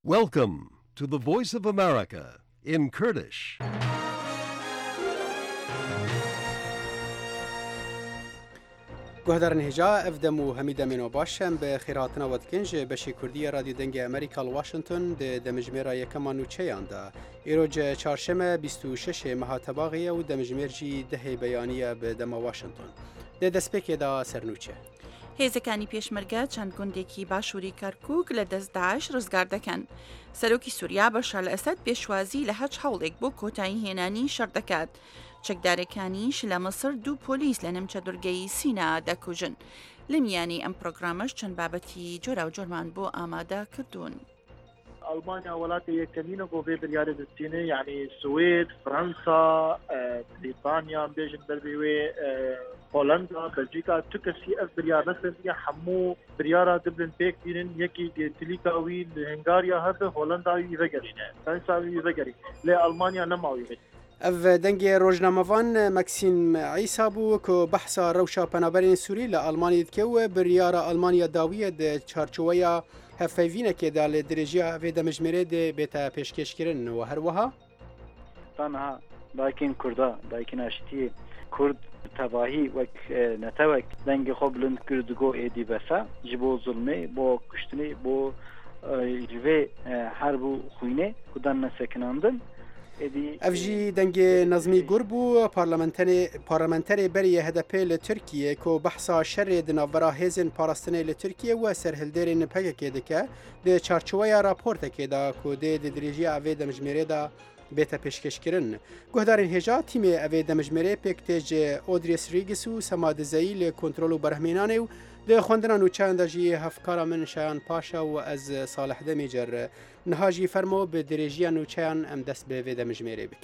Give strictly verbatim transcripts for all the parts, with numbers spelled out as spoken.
Welcome to the Voice of America in Kurdish. گهدارن هجا افدم و همیدا منو باشم به خیراتنا ودکنج بشی کردی رادیو دنگ امریکا الواشنطن ده دمجمیر یکمانو چیان دا ایروج چارشم بیست و شش مهاتباغیه و دمجمیر جی ده بیانیه به دم واشنطن ده دسپیک دا سرنوچه هێزەکانی پێشمەرگە چەند گوندێکی باشووری کەرکووک لە دەست داعش ڕزگار دەکەن. سەرۆکی سووریا بەشار لە ئەسەد پێشوازی لە هەچ هەوڵێک بۆ کۆتایی هێنانی شەڕ دەکات. چەکدارەکانیش لە مەسر دوو پۆلیس لە نەمچە دورگەی سینا دەکوژن. لە میانی ئەم پرۆگرامەش چەند بابەتی جۆرا و جۆرمان بۆ ئامادە کردوون. ألمانيا ولاتی یکمینو گوی بریاره دستینه یعنی سوئد، فرانسا، بریتانیا، بیشتر بربیوی هولندا، بلژیکا، ترکیه اف بریار نسل یا همو بریاره دبلن پیک دیرن یکی تلیکاوی هنگاریا هست هولنداوی وگرینه، فرانساوی وگرینه، لی ألمانيا نماوی. اف دنگ روزنامه‌وان مکسیم عیسی بو که بحثا روشا پنابرین سوری لألمانیا دکو بریاره آلمانیا داویه ده چارچوبیا هفوینه که دال درجه و دمجمره ده بتا پیشکش کردن و هر وها تنها دایکین کردا دایکین اشتی کرد تباهی و نتوک دنگ خوبلند کردگو ایدی بسا جبو ظلمه با کشتنی با جوه حرب خوینه کدن نسکناندن افجی دنگ نظمی گربو پارلمانتری پارلمانتری بری هدپی لترکیه کو بحثا شر دناورا هزن پاراستنه لترکیه و سرهلدرین پگه دکه ده چارچوبه راپورت که دا کو ده درجه اوی دمجمره دا بیتا پیشکش کرن گهدارین هجا تیم اوی دمجمره پکتج اودریس ریگس و سماد زیل کنترل و برهمینانه و ده خوندنان و چند جی هفکارا من شایان پاشا و از صالح دمیجر نهاجی فرمو به درجه نوچیان ام دست به وی دمجمره بکن.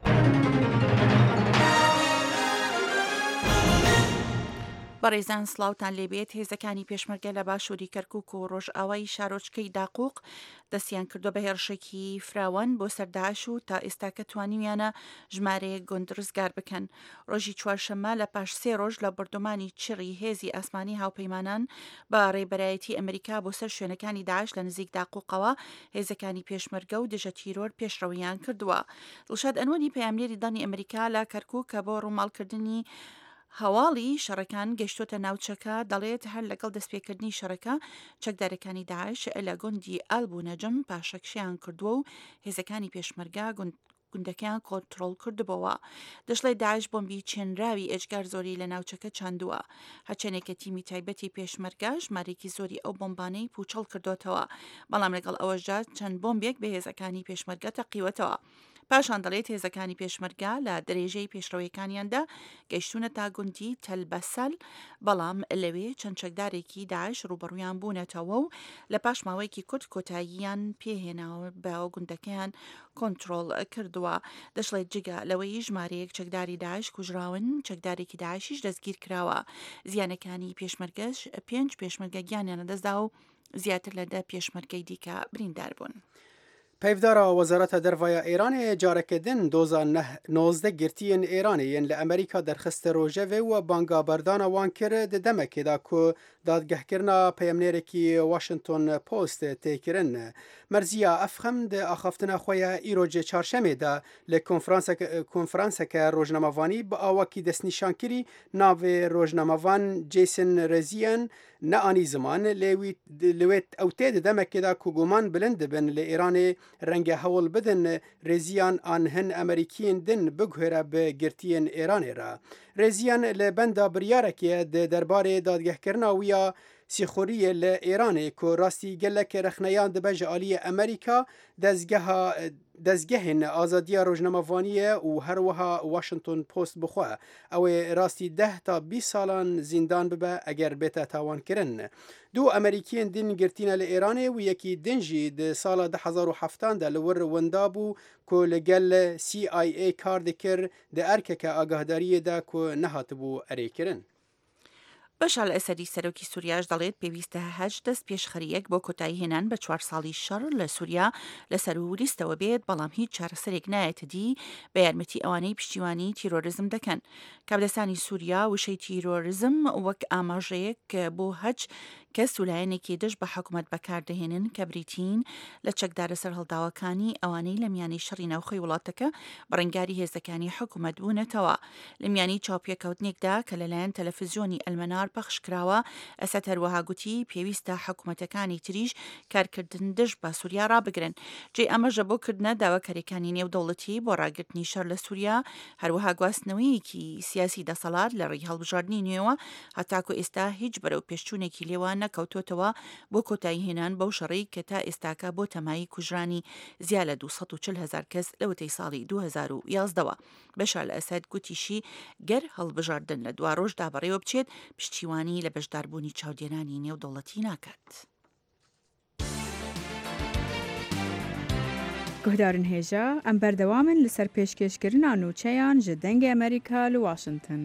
بەڕێزان سڵاوتان لێبێت هێزەکانی پێشمەرگە لە باشووری کەرکووک و ڕۆژئاوای شارۆچکەی داقووق دەستیان کردو بە هێرشێکی فراوان بۆ سەرداعش و تا ئێستا کە توانیویانە ژمارەیەک گوند ڕزگار بکەن. ڕۆژی چوارشەممە لە پاش سێ ڕۆژ لە بردومانی چڕی هێزی ئاسمانی هاوپەیمانان بە ڕێبەرایەتی ئەمریکا بۆ سەر شوێنەکانی داعش لە نزیک داقووقەوە هێزەکانی پێشمەرگە و دژە تیرۆر پێشڕەویان کردووە. دڵشاد ئەنوەری پەیامنێری دانی ئەمریکا لە کەرکووک کە بۆ ڕووماڵکردنی هەواڵی شەڕەکان گەشتۆتە ناوچەکە دەڵێت هەر لەگەڵ دەستپێکردنی شەڕەکە چەکدارەکانی داعش لە گوندی ئەلبوو نەجم پاشەکشیان کردووە و هێزەکانی پێشمەرگە گوندەکەیان کۆنتڕۆڵ کردبەوە. دەشڵی داعش بۆمبی چێنراوی ئێجگار زۆری لە ناوچەکە چاندووە. هەچەنێکە تیمی تایبەتی پێشمەرگە ژمارێکی زۆری ئەو بۆمبانەی پوچەڵ کردوتەوە، بەڵام لەگەڵ ئەوەشدا چەند بۆمبێک بە هێزەکانی پێشمەرگە تەقیوەتەوە. پاشان دەڵێت هێزەکانی پێشمەرگە لە درێژەی پێشڕەوەیەکانیاندا گەیشتونە تا گوندی تەلبەسەل، بەڵام لەوێ چەند چەکدارێکی داعش ڕوبەڕوویان بوونەتەوە و لە پاش ماوەیەکی کورت کۆتاییان پێهێناوە بە گوندەکەیان کۆنتڕۆڵ کردووە. دەشڵێت جگە لەوەی ژمارەیەک چەکداری داعش کوژراون، چەکدارێکی داعشیش دەستگیر کراوە. زیانەکانی پێشمەرگەش پێنج پێشمەرگە گیانیانە دەستدا و زیاتر لە دە پێشمەرگەی دیکە بریندار بوون. پیفدارا وزارت دروای ایران جارکدن دوزان نوزده گرتین ایرانیین لامریکا درخست روژه و بانگا بردان وان کرد دمکی دا کو دادگه کرنا پیامنیرکی واشنطن پوست تیکرن مرزیا افخم ده آخافتنا خویا ایروج چارشمه دا لکنفرانس که روزنامه‌وانی با آواکی دست نشان کری ناو روزنامه‌وان جیسن رزیان نه آنی زمان لویت اوتید دمکی دا کو گمان بلند بن لایران رنگ هول بدن رزیان آنهن امریکین دن بگهره به گرتین ایران را. رزیان لبندا بریارکی درباره دادگه کرنا ویا سیخوری لایران که راستی گلک رخنیان دبج آلی امریکا دزگه دزگهن آزادی روزنامه‌وانی و هر وها واشنطن پست بخواه او راستی ده تا بیست سالان زندان ببه اگر بتا تاوان کرن. دو امریکین دین گرتین لایران و یکی دنجی ده سال ده هزار و هفت ده لور وندابو که لگل سی آی ای کار دکر ده ارکه که آگاهداری ده که نهات بو اری کرن. بەشار لە ئەسەری سەرۆکی سووریاش دەڵێت پێویستە هەج دەست پێشخەریەک بۆ کۆتایی هێنان بە چوار ساڵی شەڕ لە سووریا لەسەر و لیستەوە بێت بەڵام هیچ چارەسەرێک نایەتە دی بە یارمەتی ئەوانەی پشتیوانی تیرۆریزم دەکەن. کابلستانی سووریا وشەی تیرۆریزم وەک ئاماژەیەک بۆ هەج کە سولایەنێکی دژ بە حکوومەت بەکاردەهێنن کە بریتین لە چەکدارە سەر هەڵداوەکانی ئەوانەی لە میانی شەڕی ناوخۆی وڵاتەکە بەڕێنگاری هێزەکانی حکوومەت بوونەتەوە. لە میانی چاوپێکەوتنێکدا کە لەلایەن تەلەڤیزیۆنی ئەلمەنار پەخش کراوە، ئەسەد هەروەها گوتی پێویستە حکوومەتەکانی تریش کارکردن دژ بە سووریا ڕابگرن. جێ ئەمەژە بۆ کردنە داواکاریەکانی نێودەوڵەتی بۆ ڕاگررتنی شەڕ لە سووریا، هەروەها گواستنەوەیەکی سیاسی دەسەڵات لە ڕێی هەڵبژاردننی نوێوە هەتاکو ئێستا هیچ بەرەو پێشچوونێکی لێوان نەکەوتۆتەوە بۆ کۆتایی هێنان بەو شەڕەی کە تا ئێستاکە بۆ تەمایی کوژرانی زیاد لە دووسەد و چل هەزار کەس لە وتەی ساڵی دوو هەزار و یازدەوە. بەشار لە ئەسەد گوتیشی گەر هەڵبژاردن لە دوا ڕۆژدا بەڕێوە بچێت پشتیوانی لە بەشداربوونی چاودێرانی نێودەوڵەتی ناکات. گهدارن هێژە ئەم بەردەوامن لەسەر پێشکەشکردنا نوچەیان ji dengê ئەمریکا li Washington.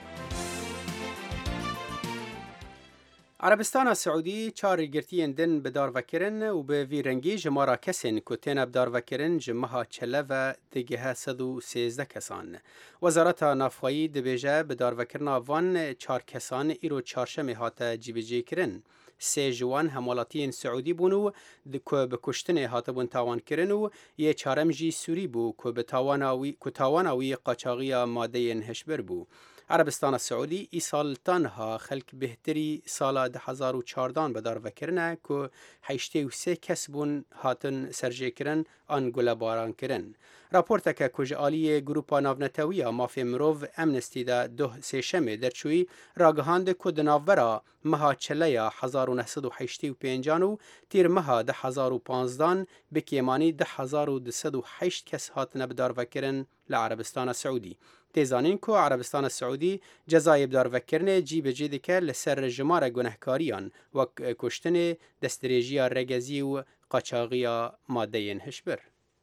عربستان سعودی چاری گرتیین دن به دارڤکرن و به ویرنگی جمارا کسین که تین به دارڤکرن جمها چله و دیگه صد و سیزده کسان. وزارت نافخایی دبیجه به دارڤکرن وان چار کسان ایرو چارشم هات جیبجی کرن. سه جوان همولاتین سعودی بونو که به کشتن هاتبون تاوان کرن و یه چارم جی سوری بو که به تاواناوی که تاواناوی قاچاقی ماده هشبر بو. عربستان سعودی ای سال تنها خلق بهتری سال ده هزار و چاردان به دارڤکرنه که هشته و سه کس بون هاتن سرجه کرن آن گله باران کرن. راپورت که کجالی گروپا ناونتوی مافی مروف امنستی ده ده سیشمه درچوی راگهاند که دناورا مها چله هزار و نهصد و هشته و پنجانو تیر مها ده هزار و پانزدان بکیمانی ده هزار و دویست و هشت کس هاتن به دارڤکرن لعربستان سعودی. تیزانین که عربستان سعودی جزای بدارڤکرن جی به جی دکه لسر جمار گنهکاریان و کشتن دستریجی رگزی و قاچاقی ماده هشبر.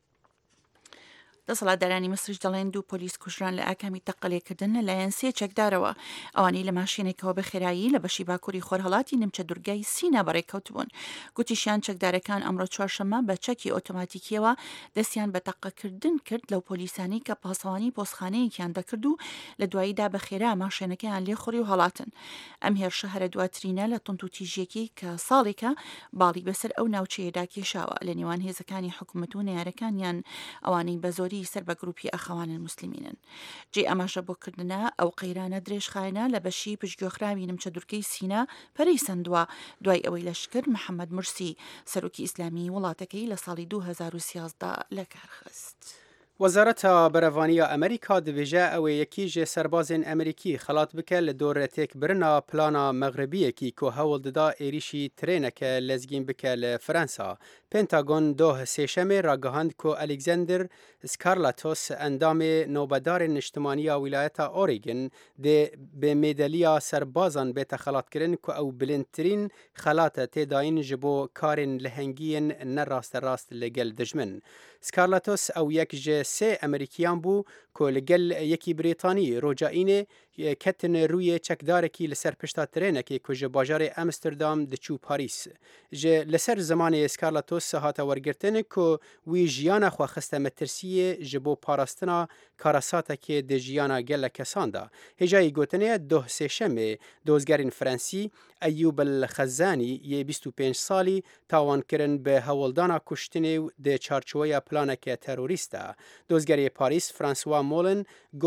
دەسەڵاتدارانی مسریش دەڵێن دوو پۆلیس کوژران لە ئاکامی تەقەلێکردن لەلایەن سێ چەکدارەوە ئەوانەی لە ماشینێکەوە بەخێرایی لە بەشی باکووری خۆرهەڵاتی نمچە دوورگای سینا بەڕێکەوتبوون. گوتیشیان چەکدارەکان ئەمڕۆ چوارشەممە بە چەکی ئۆتۆماتیکیەوە دەستیان بە تەقەکردن کرد لەو پۆلیسانی کە پاسەوانی پۆستخانەیەکیان دەکرد و لە دواییدا بەخێرا ماشێنەکەیان لێخۆری و هەڵاتن. ئەم هێرشە هەرە دواترینە لە تونت و تیژیەکی کە ساڵێکە باڵی بەسەر ئەو ناوچەیەدا کێشاوە لە نێوان هێزەکانی حکوومەت و نێارەکانیان ئەوانەی بە زۆری سەر بە گروپی ئەخەوان المسلمینن. جێ ئەماشە بۆکردنە ئەو قەیرانە درێژخایەنە لە بەشی پشتگوێخراوی نمچە دوورگەی سینا پەرەی سندووە دوای ئەوەی لەشکر محەممەد مرسی سەرۆکی ئیسلامی وڵاتەکەی لە ساڵی دوو هەزار و سیازدە لە کارخست. وزارت برەڤانیە ئەمریکا دەبێژە ئەوەی یەکیژێ سەربازên ئەمریکی خەڵات بکە لە دۆرە تێکبرنا پلانا مەغربیەکی کۆ هەوڵ دەدا عێریشی ترێنەکە لەزگین بکە لە فەرەنسا. پێنتاگۆن دۆه سێشەمێ ڕاگەهاند کۆ ئەلێکزاندر سکارلاتۆس ئەندامێ نۆبەدارên نیشتمانیە ویلایەتە ئۆریگن دێ بێ مێدەلیە سەربازان بێتە خەڵاتکردن کە ئەو بلندترین خەلاتە تێداین ji بۆ کارên لەهەنگیên نەڕاستەڕاست لەگەل دژمن. سکارلاتۆس ئەو یەک ji سێ ئەمریکیان بوو کۆ لەگەل یەکی بریتانی ڕۆجائینێ کەتن ڕوویە چەکدارێکی لەسەر پشتا ترێنێکی کو ji bajarê ئەمستردام دچوو پاریس. ji لەسەر زمانê سکارلاتۆس هاتە وەرگرتن کو wî jiyana xwe xiste metirsiyê ji bo parastina karasatekê di jiyana gelek kesan da. Hêjayî gotinê doh sêşemê dozgerên Frensî Eyyûb el-Xezanî yê bîst û pênc salî tawan kirin bi hewildana kuştinê di çarçoveya planeke terorîst de. Dozgerê Parîs François Molin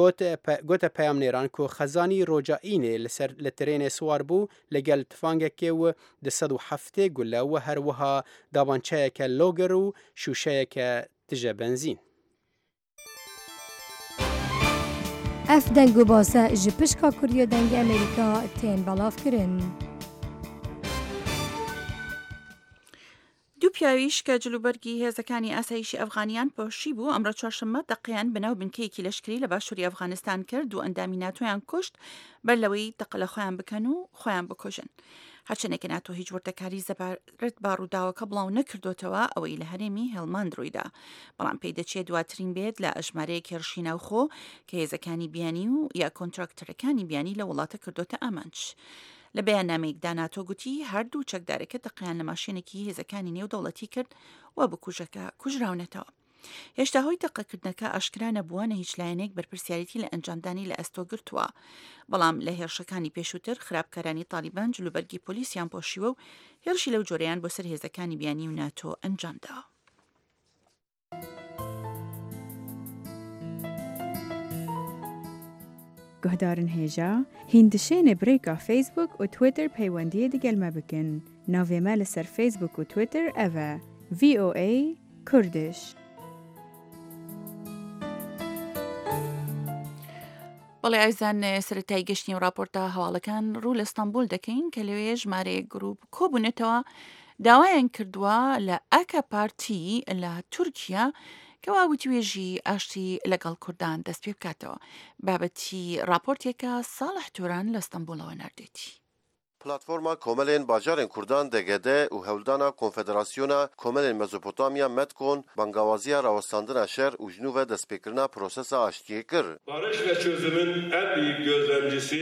gote peyamnêran ku Xezanî roja'înê li ser li tirênê swar bû legel tifangekê û di sed û heftê gule û her wiha dabançeyeke loger û şûşeyeke tije benzîn. Ev deng û base ji pişka Kuriya dengê Amerîka tên belavkirin. دوو پیاویش کە جلوبەرگی هێزەکانی ئاسایشی ئەفغانیان پۆشی بوو ئەمڕۆ چوارشەممە دەقیان بەناو بنکەیەکی لەشکری لە باشووری ئەفغانستان کرد و ئەندامی ناتۆیان کوشت بەر لەوەی تەقە لە خۆیان بکەن و خۆیان بکۆژن. هەرچەندێکە ناتۆ هیچ وردەکاری زەبارەت باڕووداوەکە بڵاو نەکردوتەوە ئەوەی لە هەرێمی هێڵماند ڕوویدا، بەڵام پێی دەچێت دواترین بێت لە ئەژمارەیەک هێرشی ناوخۆ کە هێزەکانی بیانی و یا کۆنتراکتەرەکانی بیانی لە وڵاتە کردوتە ئامانج. لە بەیاننامەیەکدا ناتۆ گوتی هەردوو چەکدارەکە دەقیان لە ماشینێکی هێزەکانی نێودەوڵەتی کرد و بە کوژەکە کوژراونەتەوە. هێشتا هۆی دەقەکردنەکە ئاشکرا نەبووە هیچ لایەنێک بەرپرسیارەتی لە ئەنجامدانی لە ئەستۆ گرتووە، بەڵام لە هێرشەکانی پێشووتر خراپکارانی تالیبان جلوبەرگی پۆلیسیان پۆشیوە و هێرشی لەو جۆرەیان بۆ سەر هێزەکانی بیانی و ناتۆ ئەنجامداوە. گهدارن هێژا هیندشێنێ برێکا فیسبوک و تویتر پەیوەندیە دەگەلمە بکن. ناوێمە لەسەر فیسبوک و تویتر ئەڤە ڤی ئۆ ئەی کوردش. بەڵێ ئایزان سەرەتای گەشتنی و راپۆرتە هەواڵەکان ڕوو لە ئەستەمبول دەکەین کە لەوێ ژمارەیەک گروپ کۆبوونێتەوە داوایان کردووە لە ئەکە پارتی لە تورکیا کەوا وتوێژی ئاشتی لەگەڵ کوردان دەست پێ بکاتەوە. بابەتی راپۆرتێکە ساڵح تۆران لە ئەستەمبولەوە ناردێتی. پلاتفۆرما کۆمەلێن باجارên Kurdan D G D û hewldana Konfederasyona Komelên Mezopotamiya Medkon bangawaziya rawestandina şer û ji nû ve destpêkirina prosesa aştiyê kir. Barış ve çözümün en büyük gözlemcisi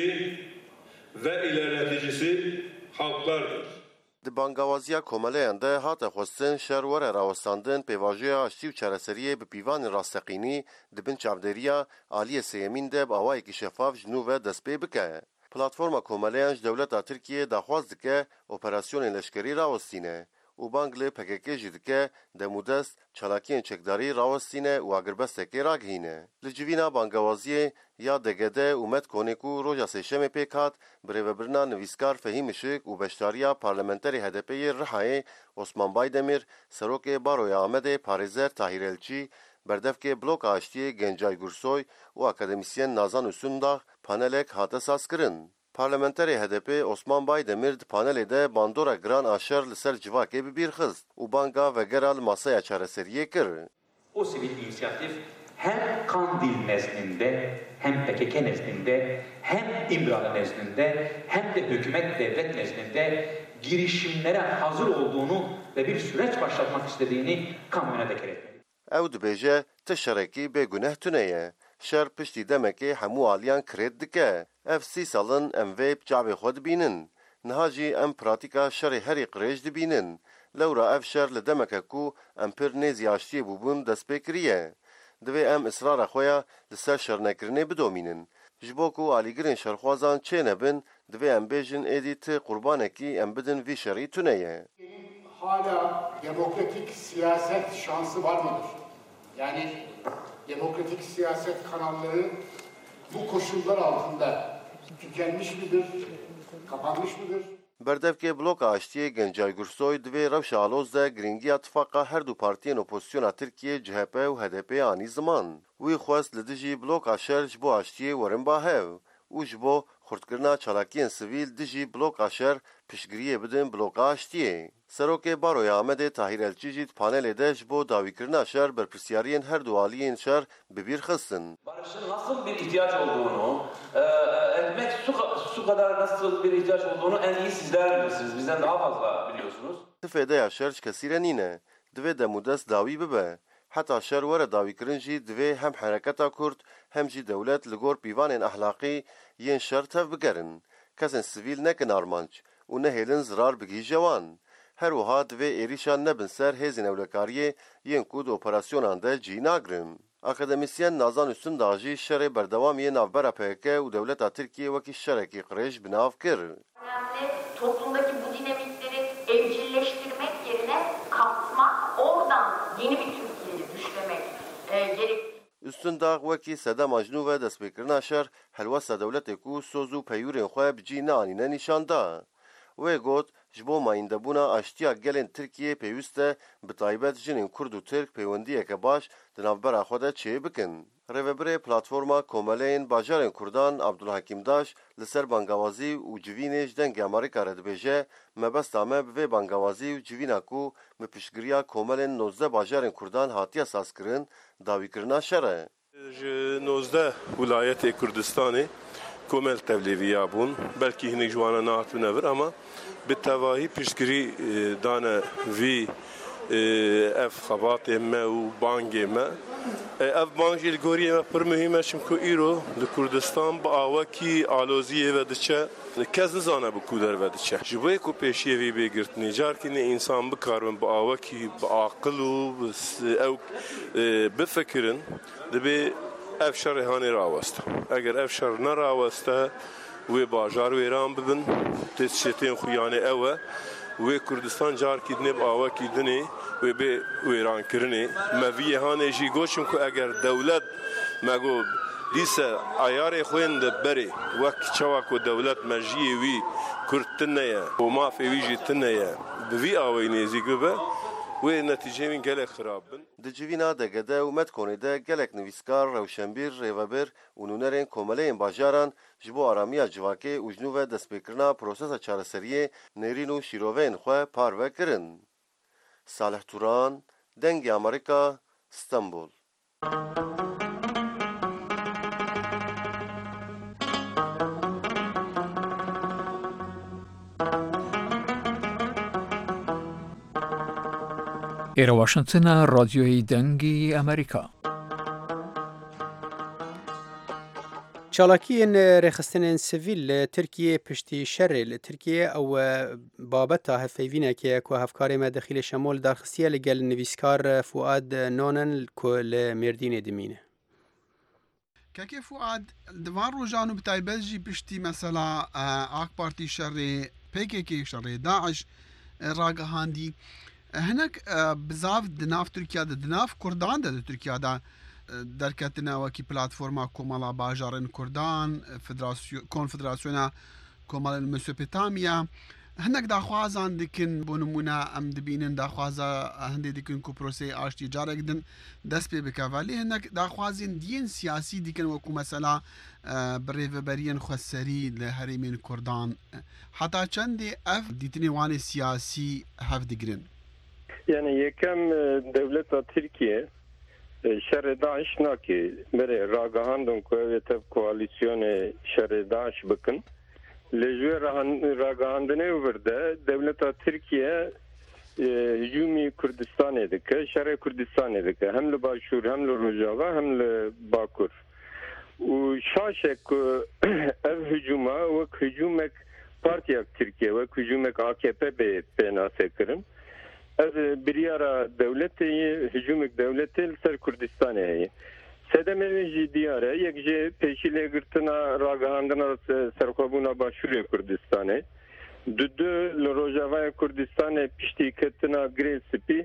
ve ilerleticisi halklardır. Di bangawaziya komeleyan de hate xwestin şer were rawestandin pêvajoya aştî û çareseriyê bi pîvanên rasteqînî di bin çavdêriya aliyê sêyemîn de bi awayekî şefav ji nû ve dest pê bike. Platforma Komeleyan ji dewleta Tirkiyeyê daxwaz dike operasyonên leşkerî rawestîne û bang li P K K jî dike demûdest çalakiyên çekdarî rawestîne û agirbestekê ragihîne. Li civîna bangawaziyê ya D G D û Medkonê ku roja sêşemê pêk hat bi rêvebirina nivîskar Fehîm Işık û beşdariya parlamenterê H D P'yê Rihayê Osman Baydemir, serokê Baroya Amedê Parêzer Tahîr Elçî, berdevkê bloka aştiyê Gencay Gursoy û akademisyen Nazan Üstündağ panelek hate sazkirin. Parlamenterê H D P Osman Baydemir di panelê de bandora giran a şer li ser civakê bibîr xist û banga vegera li masaya çareseriyê kir. O sivil inisiyatif hem Kandil nezdinde hem P K K nezdinde hem İmralı nezdinde hem de hükümet devlet nezdinde girişimlere hazır olduğunu ve bir süreç başlatmak istediğini kamuoyuna deklar etmeli. Ew dibêje ti şerekî bêguneh tune ye. Şer piştî demekê hemû aliyan kirêt dike. Ev sî salin em vê çavê xwe dibînin. Niha jî em pratika şerê herî qirêj dibînin. Lewra ev şer li demeke ku em pir nêzî aştiyê bûbûn dest pê kiriye. Divê em israra xwe ya li ser şernekirinê bidomînin. Ji bo ku alîgirên şerxwazan çê nebin, divê em bêjin êdî ti qurbanekî em bidin vî şerî tune ye. Hala demokratik siyaset şansı var mıdır? Yani demokratik siyaset kanalları bu koşullar altında tükenmiş midir, kapanmış mıdır? Berdevkê bloka aştiyê Gencay Gursoy divê rewşa aloz de giringiya tifaqa her du partiyên opozisyona Tirkiye C H P û H D P anî ziman. Wî xwest li dijî bloka şer ji bo aştiyê werin bahev û ji bo xurtkirina çalakiyên sivîl dijî bloka şer piştgiriyê bidin bloka aştiyê. Serokê Baroya Amedê Tahîr Elçî jî panelê de ji bo dawîkirina şer berpirsiyariyên her du aliyên şer bibîr xistin. Barışın nasıl bir ihtiyaç olduğunu, e, etmek su, su kadar nasıl bir ihtiyaç olduğunu en iyi sizler bilirsiniz. Bizden daha fazla biliyorsunuz. Tifêdeya şer ji kesî re nîne. Divê demûdest dawî bibe. Heta şer were dawîkirin jî divê hem hereketa Kurd hem jî dewlet li gor pîvanên ahlaqî yên şer tev bigerin. Kesên sivîl nekin armanc û nehêlin zirar bigîje wan. Her wiha divê êrîşan nebin ser hêzên ewlekariyê yên ku di operasyonan de cî nagirin. Akademisyen Nazan Üstündağ jî şerê berdewamiyê navbera P K K û dewleta Tirkiye wekî şerekî qirêj bi nav kir. Toplumdaki bu dinamikleri evcilleştirmek yerine kapatmak, oradan yeni bir Türkiye'yi düşlemek e, gerek. Üstündağ wekî sedema ji nû ve destpêkirina şer helwesta dewletê ku soz û peyûrên xwe bi cî neanîne nîşan da. Wê got ji bo mayîndebûna aştiya gelên Tirkiyeyê pêwîst e bi taybet jinên Kurd û Tirk peywendiyeke baş di navbera xwe de çê bikin. Rêveberê Platforma Komeleyên Bajarên Kurdan Abdulhakim Daş li ser bangawazî û civînê ji dengê Amerîka re dibêje mebesta me bi vê bangawazî û civîna ku bi piştgiriya komelên nozdeh bajarên Kurdan hatiye sazkirin dawîkirina şer e. Ji nozdeh wilayetê Kurdistanê komel tevlêviya bûn. Belkî hinek ji wan re nehatibûne vir ama bi tevahî piştgirî dane vî اف خبات ما و بانگ ما اف بانگ الگوری ما پر مهمه چمکو ایرو لکردستان با آوکی آلوزیه و دچه کس نزانه بکودر و دچه جبوی کو پیشیه وی بگرت نجار کنه انسان بکارن با آوکی با عقل و او بفکرن دبی اف شر هانی راوسته اگر اف شر نراوسته و باجار و ایران ببن تشتین خویانه اوه و کردستان جار کدنه با آوا کدنه و به ایران کرنه مویه هانه جی گوشم که اگر دولت مگو لیسه عیار خوین ده بری وقت چواک و دولت مجیه وی کرد تنه و مافی وی جی تنه بوی آوی نیزی گبه و نتیجه من گله خراب بن. دجوینا دگده و مد کنه ده گلک نویسکار روشنبیر ریوبر و نونرین کماله باجاران جبو آرامی جواکه و جنوب دست بکرنا پروسس چارسریه نیرین و شیروین خواه پارو کرن. صالح توران، دنگ امریکا، استانبول. ایرا واشنطن رادیوی دنگی امریکا. چالاکیین رخصتن سویل ترکیه پشتی شر ترکیه او بابتا هفیوینه که کو هفکار ما داخل شمال درخصیه لگل نویسکار فؤاد نونن کل مردین دمینه. که فؤاد دوان روزانو بتای بلژی پشتی مثلا آک پارتی شر پیکیکی شر داعش راگهاندی هناك بزاف دناف تركيا دناف كردان ده تركيا ده دركتنا وكي بلاتفورما كومالا باجارن كردان فدراسيون كونفدراسيونا كومالا مسوبوتاميا هناك داخوازان دكن بونمونا ام دبينن داخوازا هندي دكن كوبروسي اشتي جارك دن دس بي بكافالي هناك داخوازين دين سياسي دكن وكو مثلا بريفبريان خسري لهريمين كردان حتى چند اف ديتني وان سياسي هاف دگرن يعني يكم دولة تركيا شر داعش ناكي بري راغهاندون كويتف كواليسيون شر داعش بكن لجوه راغهاندنه ورده دولة تركيا هجومي كردستان دكه شر كردستان دكه هم لباشور هم لروجاوا هم لباكور وشاشك اف هجوما وك هجومك بارتياك تركيا وك هجومك آ كي بي بناسه كرن از بریارا دولتی هجومک دولتی سر کردستان هی سدمه جی دیاره یک جی پیشیله گرتنا راگهاندنا سرخوابونا باشور کردستانه دو دو لروجاوای کردستان پشتی کتنا گریل سپی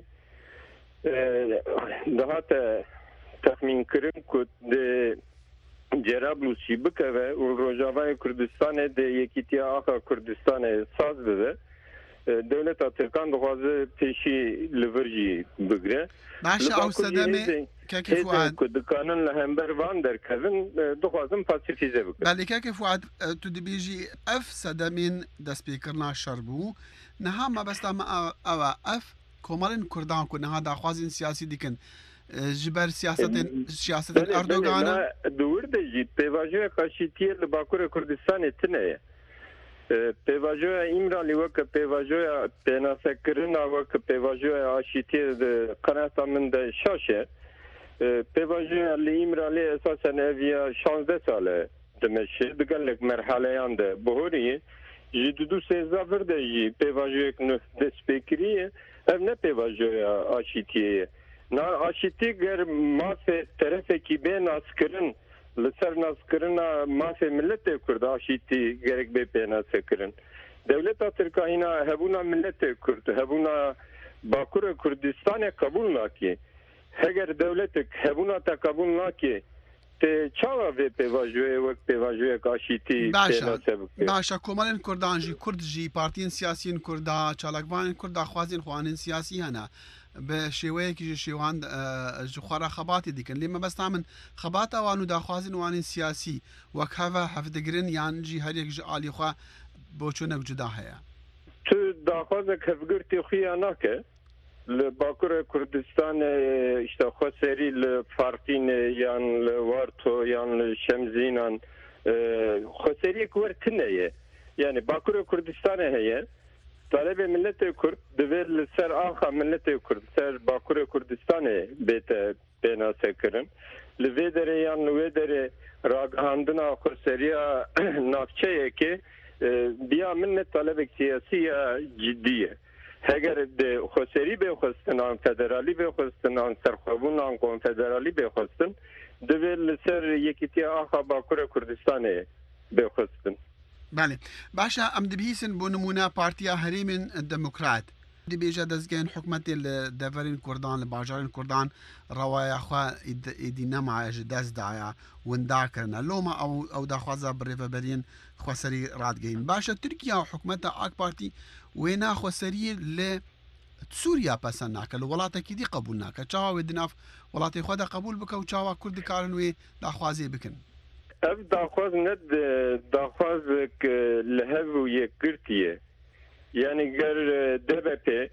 دهات تخمین کرم که ده جرابلوسی بکوه و روجاوای کردستان ده یکیتیا آخا کردستان ساز بده دولت ترکان دخوازه پیشی لورجی بگره باشه او صدمه که که فؤاد دکانن لهمبر وان در کردن دخوازم پاسیفیزه بگره بله که که فؤاد تو دبیجی اف صدمین دست بیکرنا شربو نها ما بس ما او اف کومالن کردان کو نها دخوازین سیاسی دیکن جبر سیاست سیاست اردوغان دور دی پیواژه کاشیتی لباکور کردستان تنه پیواژویا ایمرالی وک پیواژویا پناسکرنا وک پیواژویا آشیتی قناتا من ده شاشه پیواژویا ایمرالی اساسا اویا شانزده ساله دمشه دگلک مرحله ینده بهوری جدودو سیزده ورده جی پیواژویا کنه دسپیکریه ev ne pevajoya aşitiye na aşiti ger mafê terefekî bê naskirin li ser naskirina mafê milletê Kurd aşitî gerek bê pênasekirin devleta Tirkayîna hebûna milletê Kurd hebûna Bakurê Kurdistanê qebûl nakê heger devletek hebûna te qebûl nakê te çawa vê pêvajoyê wek pêvajoyek aşitî pênase bike başa komalên Kurdan jî Kurd jî partiyên siyasî Kurda çalakvanên Kurda xwazên xwanên siyasî hene bi şêweyekî ji şêwan ji xwara xebatê dikin lê me besta min xebata wan û daxwazên wanên siyasî wek heve hevdigirin yan jî herek ji alî xwe boçûnek cuda heye tu daxwazek hevgirtî xwe ya nake li Bakurê Kurdistanê işte Xweserî li Fartînê yan li Warto yan li طالب ملت کرد دویل سر آخا ملت کرد سر باکور کردستان بیت بنا سکرن لوی دره یا نوی دره راگهاندنا خسریا نافچه که بیا من طالب سیاسی جدیه اگر ده خسری به خواستن آن فدرالی به خواستن آن سرخوابون آن کنفدرالی به خواستن دویل سر یکیتی آخا باکور کردستان به خواستن. بله باشا ام دبیسن بو نمونه پارتیا هریم دموکرات دی بیجا دزگین حکومت دفرین کردان لباجارین کردان روایا خوا ایدی نمع دست دایا وندا کرنا لوما او او دا خوازا بریفا برین خواسری رادگین باشا ترکیا حکومت آک پارتی وینا خواسری ل سوریا پسند ناکه الولاتا کی دی قبول ناکه چاوا ودناف ولاتا خود قبول بکه و چاوا کرد کارنوی دا خوازی بکن اف داخواز ند داخواز که لهو یک گرتیه یعنی گر دبپی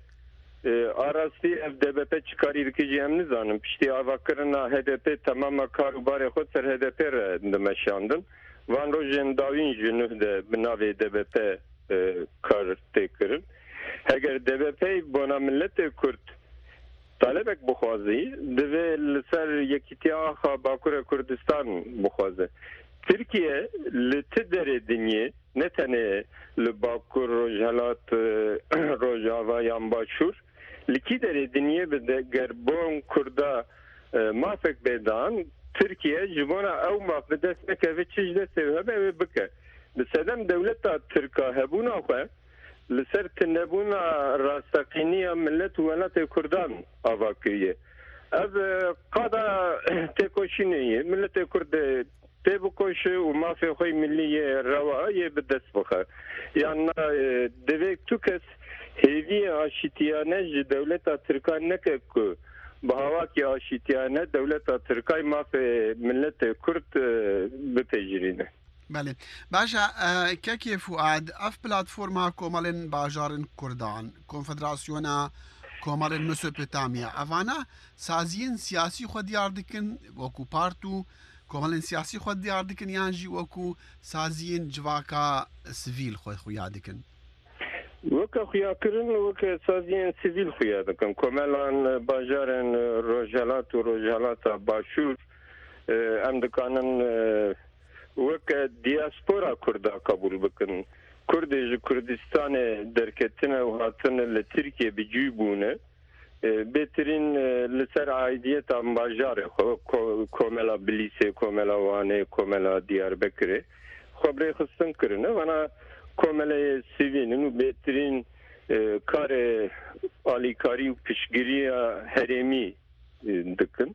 آراستی اف دبپی چکاری رکیجی هم نزانم پشتی آوا کرنا هدپی تمام کاروبار خود سر هدپی را دمشاندن وان رو جنداوین جنوه ده بناوی دبپی کار تکرن اگر دبپی بنا ملت کرد طالبک بخوازی دوی لسر یکیتی آخا باکور کردستان بخوازه ترکیه لتدر دنیه نه تنه لباکور روجهلات روجاوا یان باشور لکی در دنیه بده گربون کرده مافک بیدان ترکیه جبانا او ماف بدست نکه و چیز دسته و همه بکه بسدم دولتا ترکا هبونا خواه لسر تنبونا راستقینی ملت ولات کردان آوا کریه از قادا تکوشینیه ملت کرد تبکوش و مافی خوی ملی روایی به دست بخور یعنی دویک تو کس هیوی آشتیانه دولت ترکان نکه که به هوا که آشتیانه دولت ترکای مافی ملت کرد بپیجرینه. بله باشا که فؤاد اف پلاتفورما کومالن باجارن کردان کنفدراسیونا کومالن مسوپتامیا اوانا سازین سیاسی خود دیار دکن وکو پارتو کومالن سیاسی خود دیار دکن یانجی وکو سازین جواکا سیویل خود خویا دکن وکا خویا کرن وکا سازین سیویل خویا دکن کومالن باجارن روجالات و روجالات باشور ام دکانن وک دیاسپورا کردا قبول بکن کردی کردستان درکتنه و هاتنه لترکیه بجیبونه بهترین لسر عایدیت امباجاره کوملا بلیسه کوملا وانه کوملا دیاربکر خبره خستن کرنه وانا کوملا سیوینن و بهترین کار آلیکاری و پشگیری هرمی دکن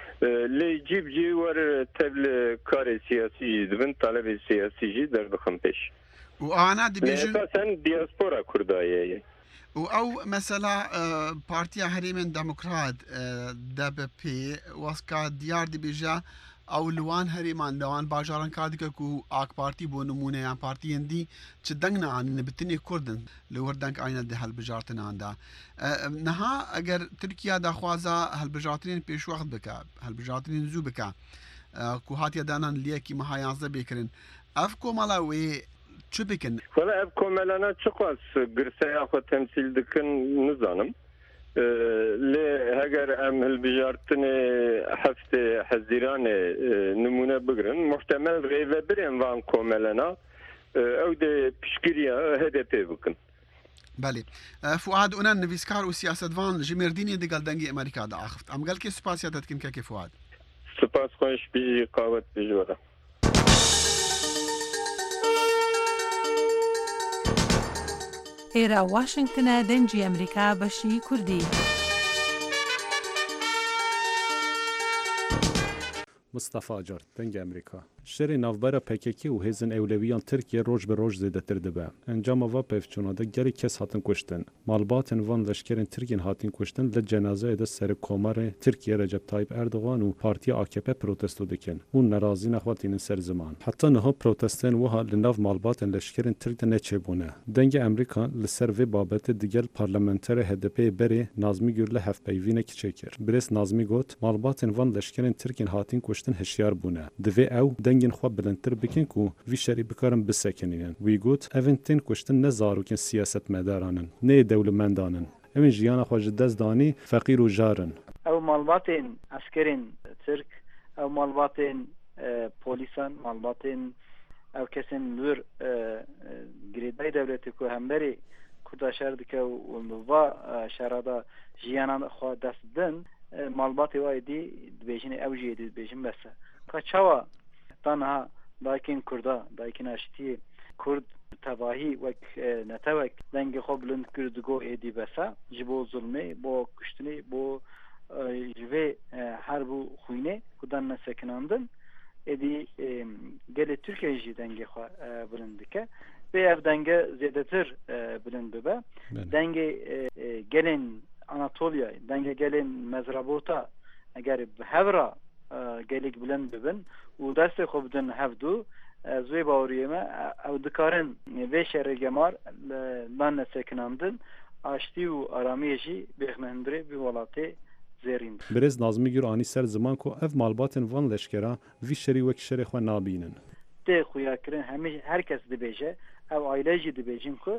لی جیب جی ور تبل کار سیاسی دبن طالب سیاسی جی در بخم پیش و آنا دیبیجن اساسا دیاسپورا کردایه و او مثلا پارتیا هریمن دموکرات دبپی واسکا دیار دیبیجا او لوان هریمان لوان باجاران کادی کو آک پارتی بو نمونه یا پارتی اندی چه دنگنا عن بتنی کردن لور دنگ آینه ده هل بجارتن آندا نها اگر ترکیا دا خوازا هل بجارتن پیش وقت بکا هل بجارتن زو بکا کو هاتیا دانان لیکی مها یازده بکرن اف کو مالاوی چه بکن ولا اف کو مالانا چقاس گرسیا خو تمثیل دکن نزانم لی اگر ام هالبجارتن هفته حزیران نمونه بگرن محتمل ریوه برین وان کوملنا او ده پشکریا هدپی بکن بله فؤاد اونان نویسکار و سیاستوان جمردینی دگل دنگی امریکا دا آخفت ام گل که سپاسیاتت کن که فؤاد سپاس خوش بیجی قاوت بجورا ئێرە واشنگتنە دەنجی ئەمریکا بەشی کوردی. مصطفى جار دنگ امریکا شری نافبر پککی و هزن اولویان ترکیه روز به روز زیاده تر دبه انجام و پفچوناده گری کس هاتن کشتن مالباتن وان لشکرین ترکین هاتین کشتن ل جنازه ده سر کومار ترکیه رجب طایب اردوغان و پارتی آکپ پروتستو دکن اون ناراضی نخواتین سر زمان حتی نه پروتستان وها لناف مالباتن لشکرین ترک نه چبونه دنگ امریکا لسر و بابت دیگل پارلمانتر هدپی بری نازمی گورله هفت پیوینه کچکر برس نازمی گوت مالباتن وان لشکرین ترکین هاتین کشتن هشیار بونه دوی او دنگین خواب بلندتر بکن کو وی شری بکارم بسکنین وی گوت اونتین کشتن نه زاروکن سیاست مدارانن نه دولتمندانن امین جیان خواج دست دانی فقیر و جارن او مالباتین عسکرین ترک او مالباتین پولیسان مالباتین او کسین لور گریدای دولتی که همبری کدا شهر دکه و نوا شهرادا جیانان خواه دست دن مالباتی وای دی دبیجین اوجی دی دبیجین بسه که چوا تنها دایکین کردا دایکین اشتی کرد تباهی وک نتوک دنگ خوب بلند کردگو ایدی بسه جبو ظلمه با کشتنی با جوه حرب خوینه کدان نسکناندن ایدی گل ترکیه جی دنگ خواه بلند که به اف دنگ زیاده تر بلند ببه دنگ گلین Anatolia, denge gelin mezrabota eğer hevra gelik bilen bibin u deste xobdin hevdu zwe bavriyeme ev dikarin ve şerre gemar dan sekinandın aşti u aramiyeci bexmendire bi walate zerin Brez nazmi gür ani ser zaman ko ev malbatın van leşkera vi şeri vek şeri xwe nabinin te xuya kirin hemi herkes dibeje ev aileci dibejin ko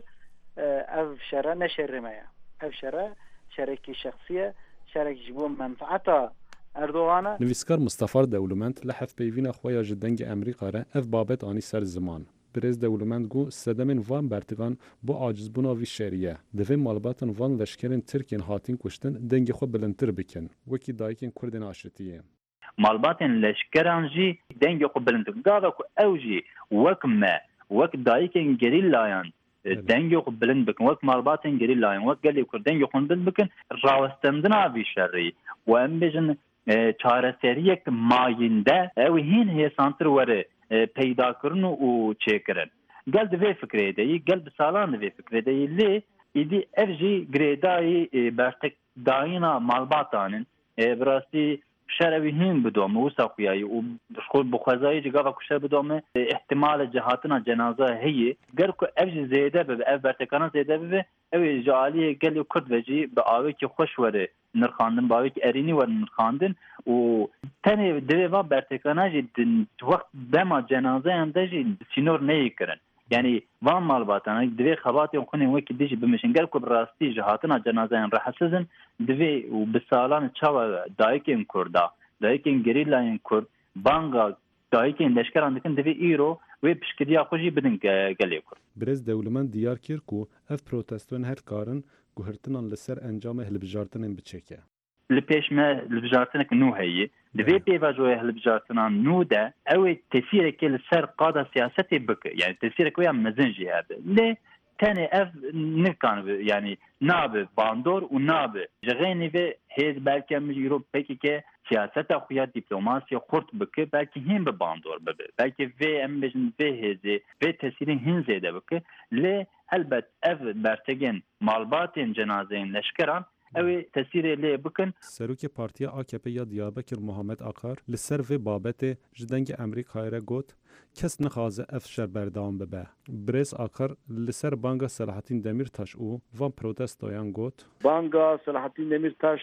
ev şera ne şerremeye ev şera شركي شخصية شركي جبون منفعتها أردوغانا نویسکار مصطفى دولمند لحف بيفين أخويا جدنج أمريكا را اف بابت آني سر زمان برز دولمند گو سدمن وان برتگان بو عاجز بونا وی شریعه دوی مالباتن وان لشکرین ترکین هاتین کشتن دنگ خو بلندتر بکن وکی دایکین کردن آشتیه مالباتن لشکران جی دنگ خو بلندتر گادا کو اوجی وکما وک دایکین گریلایان دنگی خو بلند بکن وقت مالباتن گری لاین وقت گلی کر دنگی خو بلند بکن راوستندن آوی شری و ام بیجن چاره سریک ماینده او هین هیسانتر وره پیدا کرن و چیکرن گل دوی فکره دی گل بسالان دوی فکره دی لی ایدی افجی گریدای برتک داینا مالباتانن براستی شرعی هم بدوم و ساقیایی و خود بخوازایی جگاه کشته بدوم احتمال جهاتنا جنازه هی گر کو افج زیاده به اف برتکان زیاده به او جالی گلی کرد وجی به آوی که خوش وره نرخاندن با آوی که ارینی ور نرخاندن و تنه دوی و برتکان جی وقت بما جنازه هم دجی سینور نهی کرن yani van malbatana dve xabatı xune weki diji bimişin gel ku rasti jihatına cenazeyen rahatsızın dve u bisalan çava dayken kurda dayken gerilayen kur banga dayken leşkerandikin dve euro ve pişkiriya xoji bidin geliyor kur Brez devlemen diyar kir ku ev proteston her karın guhertinan leser encam helbijartının biçeke لپیشمه لبجارتنک نو هی دوی پیواجوی هلبجارتنا نو ده او تاثیر کل سر قاده سیاست بک یعنی تاثیر کویا مزنجی هب ل تاني اف نكان يعني ناب باندور وناب جغيني في هيز بالكم يوروب بيكي سياسه اخويا دبلوماسيا خرط بك بالكي هم باندور بك بالكي في ام بجن في هيز في تاثير هن زياده بك ل البت اف برتگن مالباتين جنازين لشكران اوی تاثیر لی بکن سروک پارتیا A K P یا دیابکر محمد آقار لسر و بابت جدنگ امریکای را گوت کس نخوازه افشار بردام ببه برز آقار لسر بانگا صلاحالدین دمیرتاش او وان پروتستویان گوت بانگا صلاحالدین دمیرتاش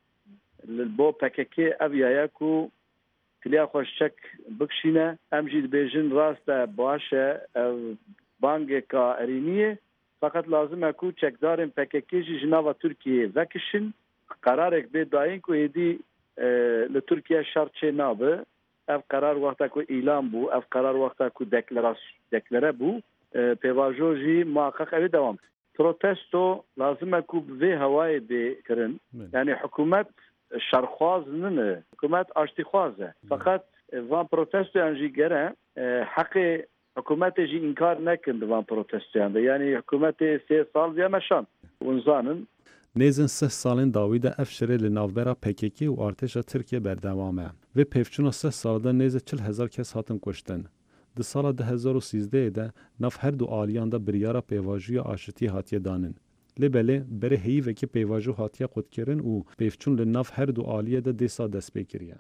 للبو پککی اویایا کو کلیا خوشچک بکشینه امجید بیجن راست باشه بانگ کا ارینیه fakat lazım eku çekdarın P K K jinava Türkiye vekişin kararek be dayin ku edi le Türkiye şartçe nabe ev karar vakta ku ilan bu ev karar vakta ku deklarasyon deklare bu pevajoji muhakkak evi devam protesto lazım eku ve havayı de kirin yani hükümet şarkhwazının hükümet aştikhwaze fakat van protesto yani gere hakkı hükümeti ji inkar nekin divan protestiyanda. Yani hükümeti sê sal yemeşan. Unzanın Nêzin sih salên dawî de ev şerê li navbera P K K û artêşa Tirkiye berdewam e. Vê pêvçûna sih sal de nêzî çil hezar kes hatin kuştin. Di sala du hezar û sîzdehê de nav her du aliyan da biryara pêvajoya aşitî hatiye danin. Lê belê berê heyîvekî pêvajo hatiye qutkirin û pêvçûn li nav her du aliyê de dêsa dest pê kiriye.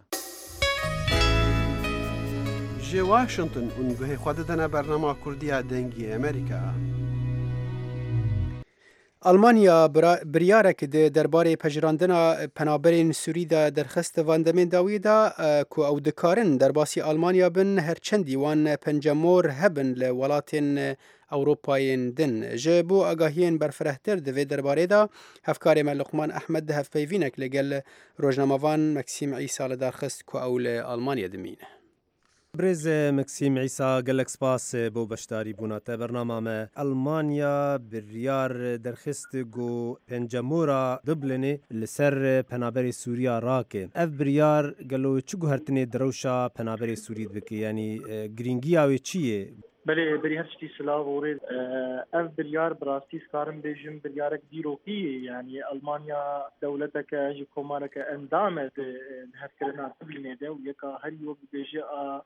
جه واشنطن اونگوه خود دنه برنامه کردی دنگی امریکا آلمانیا بریارek di derbarê pejirandina penaberên Sûrî de derxist vandemên dawî da ku ew dikarin derbasî Almanya bin herçendî wan pencemor hebin li welatên Ewropayên din. Ji bo agahiyên berfirehtir di vê derbarê da hevkarê me Luqman Ehmed di hevpeyvînek li gel rojnamavan Meksîm Îsa li derxist ku ew li Almanya dimîne. برز مکسیم عیسا گلک سپاس بو بشتاری بوناته برنامه ما المانیا بریار درخست گو پنجمورا دبلنی لسر پنابر سوریا راکه اف بریار گلو چگو هرتنی دروشا پنابر سورید بکی یعنی گرینگی آوی چیه؟ بله بری هر شتی سلاو ورد اف بریار براستی سکارم بیجم بریارک دیروکی یعنی المانیا دولتک اجی کمارک اندامه هفکرنا تبلینه ده و یکا هر یوک بیجی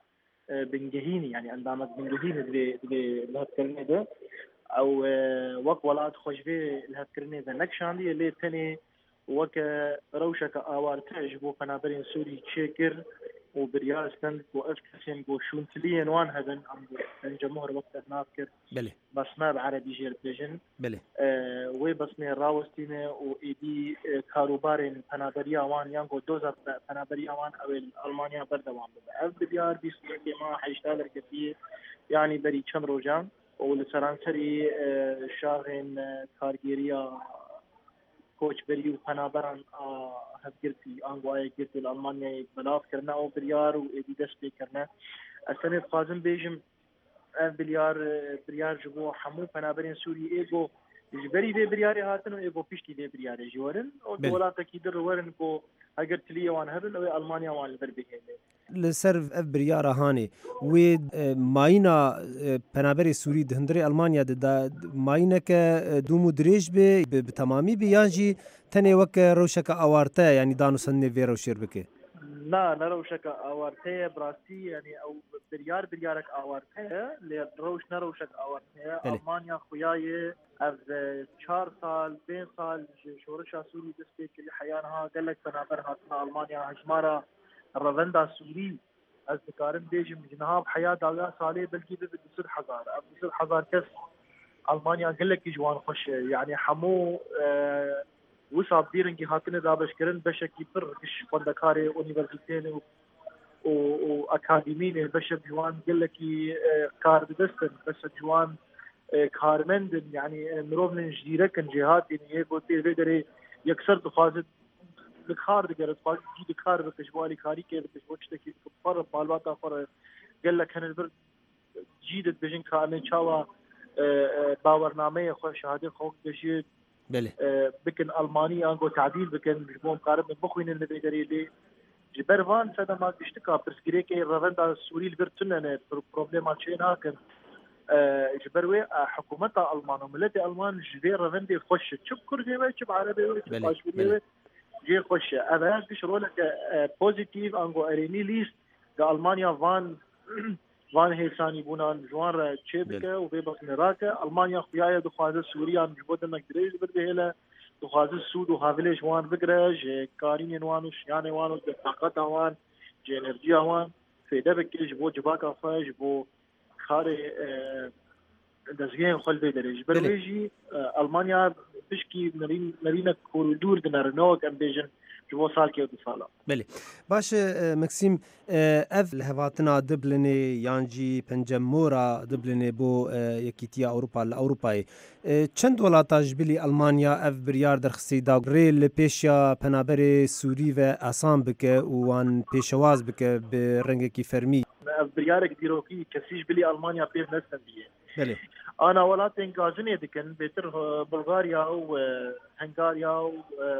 بنجهيني يعني عندما بنجهيني اللي اللي هتكلمي ده او وك ولاد خوش في الهتكلمي ده نكشاندي اللي تاني وك روشك اوار تعجبو قنابرين سوري تشيكر وبريال ستند وافتسين وشون تلين وان هذن عن جمهور وقت نافكر بله بس ما بعربي جير بيجن بله آه وبسمي راوستينه وايدي كاروبارين قنابريا وان يانغو دوزر قنابريا وان او المانيا بردوام اف بديار بيس ما حيشتغل كثير يعني بري كم روجان ولسرانسري آه شاغين آه كارجيريا کوچ بری و پنابران هفگرتی آنگوای گرتی الالمانیا بلاف کرنا او بریار و ایدی دست بی کرنا اصلا خازم بیجم بریار بریار جبو حمو پنابرین سوری ایگو جبری بی بریاری هاتن و ایگو پیشتی بی بریاری جوارن و دولاتا کی در ورن کو اگر تلیه وان هبن او المانیا وان لبر بهیده لسر اف بریارا هانی و ماینا پنابر سوری دهندری المانیا ده ماینا که دومو دریج به بتمامی بیانجی تنی وک روشک اوارته یعنی دانو سنی ویرو شیر بکه لا لا روشك اوارته براسي يعني او بريار بريارك اوارته لروش نروشك اوارته المانيا خوياي از چهار سال بين سال شورشا سوري دسبي كل حيانها قال لك بنابر هاتنا المانيا هجمارا الرفندا سوري از ذكارن بيجم جناب حياه داغا صالح بلكي بتصير حزار بتصير حزار كس المانيا قال لك جوان خوش يعني حمو اه وصاب ديرنجي هاتنا دابش كرن بشكي بر كش فندكاري يونيفرسيتين و اكاديميين بشب جوان قال لك كار دستن بس جوان كارمند يعني مروفن جديرك جهات يعني يقول تي فيدري يكسر دفازت الخار دقرت فاز جي دكار بكشوالي كاري كي بكشوشتكي فر بالواتا فر قال لك هن البر جيدت بجن كان شاوا باورنامه خو شهاده خو دشي بله بكن الماني انغو تعديل بكن جبوم قارب من بخوين اللي بيدري لي جبرفان سدا ما بيشتكى برسكريك الرفندا السوري البرتنا بروبليم تشينا كان جبروي حكومتها المان وملتي المان جبير رفندي خوش تشوف كردي تشوف عربي تشوف جي خوش انا بيش رولك بوزيتيف انغو اريني ليست المانيا فان وان هيساني بونان جوان تشيبكا وبيبق نراكا المانيا خويايا دخوازه سوريا نجبود انك دريج بردهلا دخوازه السود وهافليش وان بقراج كارين وانوش يعني وانو طاقتها وان جي انرجيا وان في دبك جبو جباكا فاج بو خاري دزغين خل بيدرج برويجي المانيا بشكي نرين نرينا كوريدور دنارنوك امبيجن جو سال کې د سالا بله باش مکسیم اف الهواتنا دبلنی یانجی پنجمورا دبلنی بو یکیتیا اروپا الاوروپای چند ولاتا جبلی المانیا اف بریار درخصی دا ریل پیشیا پنابر سوری و اسام بکه وان پیشواز بکه به رنگ کی فرمی اف بریارک دیروکی کسیج بلی المانیا پیر نستن دیه بله انا ولاتن گازنی دکن بهتر بلغاریا و هنغاریا و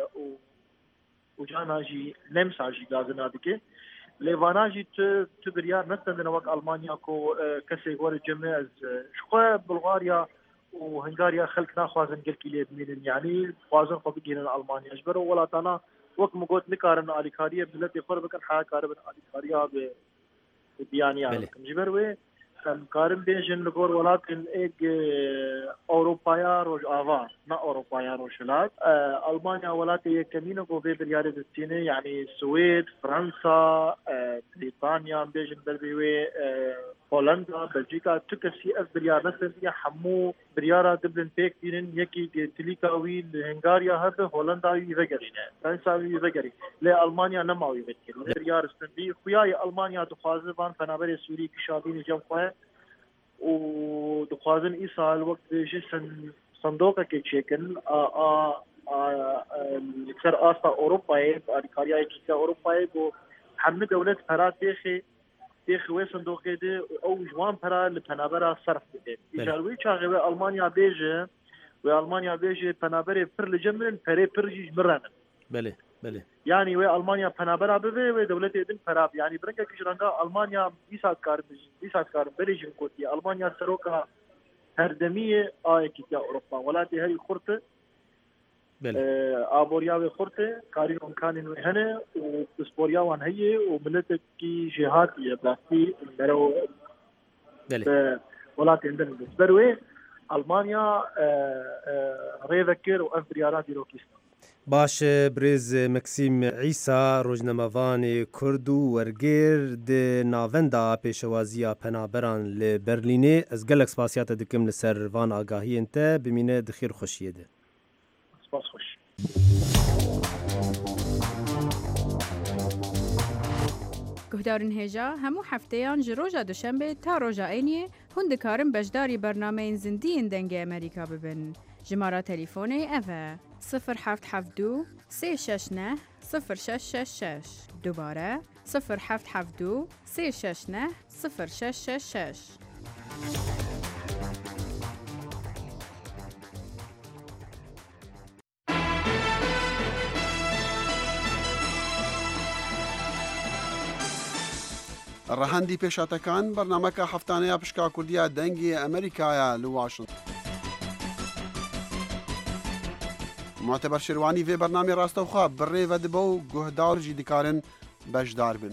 وجاناجي نمساجي غازنادكي ليفاناجي تبريار نستندنا وقت المانيا كو كسي غور جماز شخوا بلغاريا وهنغاريا خلقنا خوازن قلكي لي بمين يعني خوازن قبقينا المانيا اجبروا ولا تانا وقت مقوت نكارن اليكاريا بلتي قرب كان حا كاربن اليكاريا بيانيا جبروي كان كارم بيجن لغور ولكن ايج اوروبايا روج افا نا اوروبايا روشلات آه المانيا ولاتي كمينو كو في برياري دستيني يعني السويد فرنسا آه بريطانيا بيجن بربيوي آه هۆلندا بەلجیکا تو کەسی ئەف بریار نەسەریە هەموو بریارە دبلن پێک بینن یەکی تلیکاوی لە هنگاریا هەبێ هۆلنداوی vەگەرینە فرەنساوی vەگەری لێ ئەڵمانیا نەماوی بێتکرد بریارستندی خویای ئەڵمانیا دخوازبان پەنابەرێ سووری کشادینی جەم خوێ و دخوازن ئیسال وەک دێژی سندۆقێکی چێکن لەسەر ئاستا ئەوروپایە ئالیکاریایەکی کە ئەوروپایە بۆ هەموو دەولەت پەرا تێخێ تێخوێ سندۆقێ دێ ئەو جوان پەرا لە پەنابەرا سەرف بدێت ئیجاروی چاغێوێ ئەڵمانیا بێژە وێ ئەڵمانیا بێژێ پەنابەرێ پر لە جەمرن پەرێ پرژیش مرانن بله بله yani wê Almanya penabera bibe wê dewletê din perab yani birekekî ji renga Almanya dîsat karin dîsat karin berê jin gotiye Almanya seroka herdemiyê ayekî ya Ewropa welatê herî xurt e aboriya wê xurt e karî imkanên wê hene û pisporiya wan heye û miletekî jî hatiye bastî bero welatên din ber wê Almanya rêvekir û ev biryara dîrokîstin باش برێز مەکسیم عیسا ڕۆژنەمەڤانê کورد و وەرگێر di navenda pêşewaziya penaberan li Berlînê ez gelek spasiya te dikim li ser van agahiyên te bimîne di xêr xweşiyê de. Spas xweş. Guhdarên hêja hemû hefteyan ji roja duşembe ta roja Êniyê hûn dikarin beşdarî bernameyên zindiyên dengê Amerîka bibin. Jimara telîfonê ev e صفر هفت هفت دو سه شش نه صفر شش شش شش دوباره صفر هفت هفت دو سه شش نه صفر شش شش شش ڕەهەندی پێشاتەکان بەرنامەکە هەفتانەیە پشکا کوردیە دەنگی ئەمریکایە لە واشنگتن. معتبر شێروانی vê bernamê rastewxwe birrê vedibe û guhdar jî dikarin beşdar bin.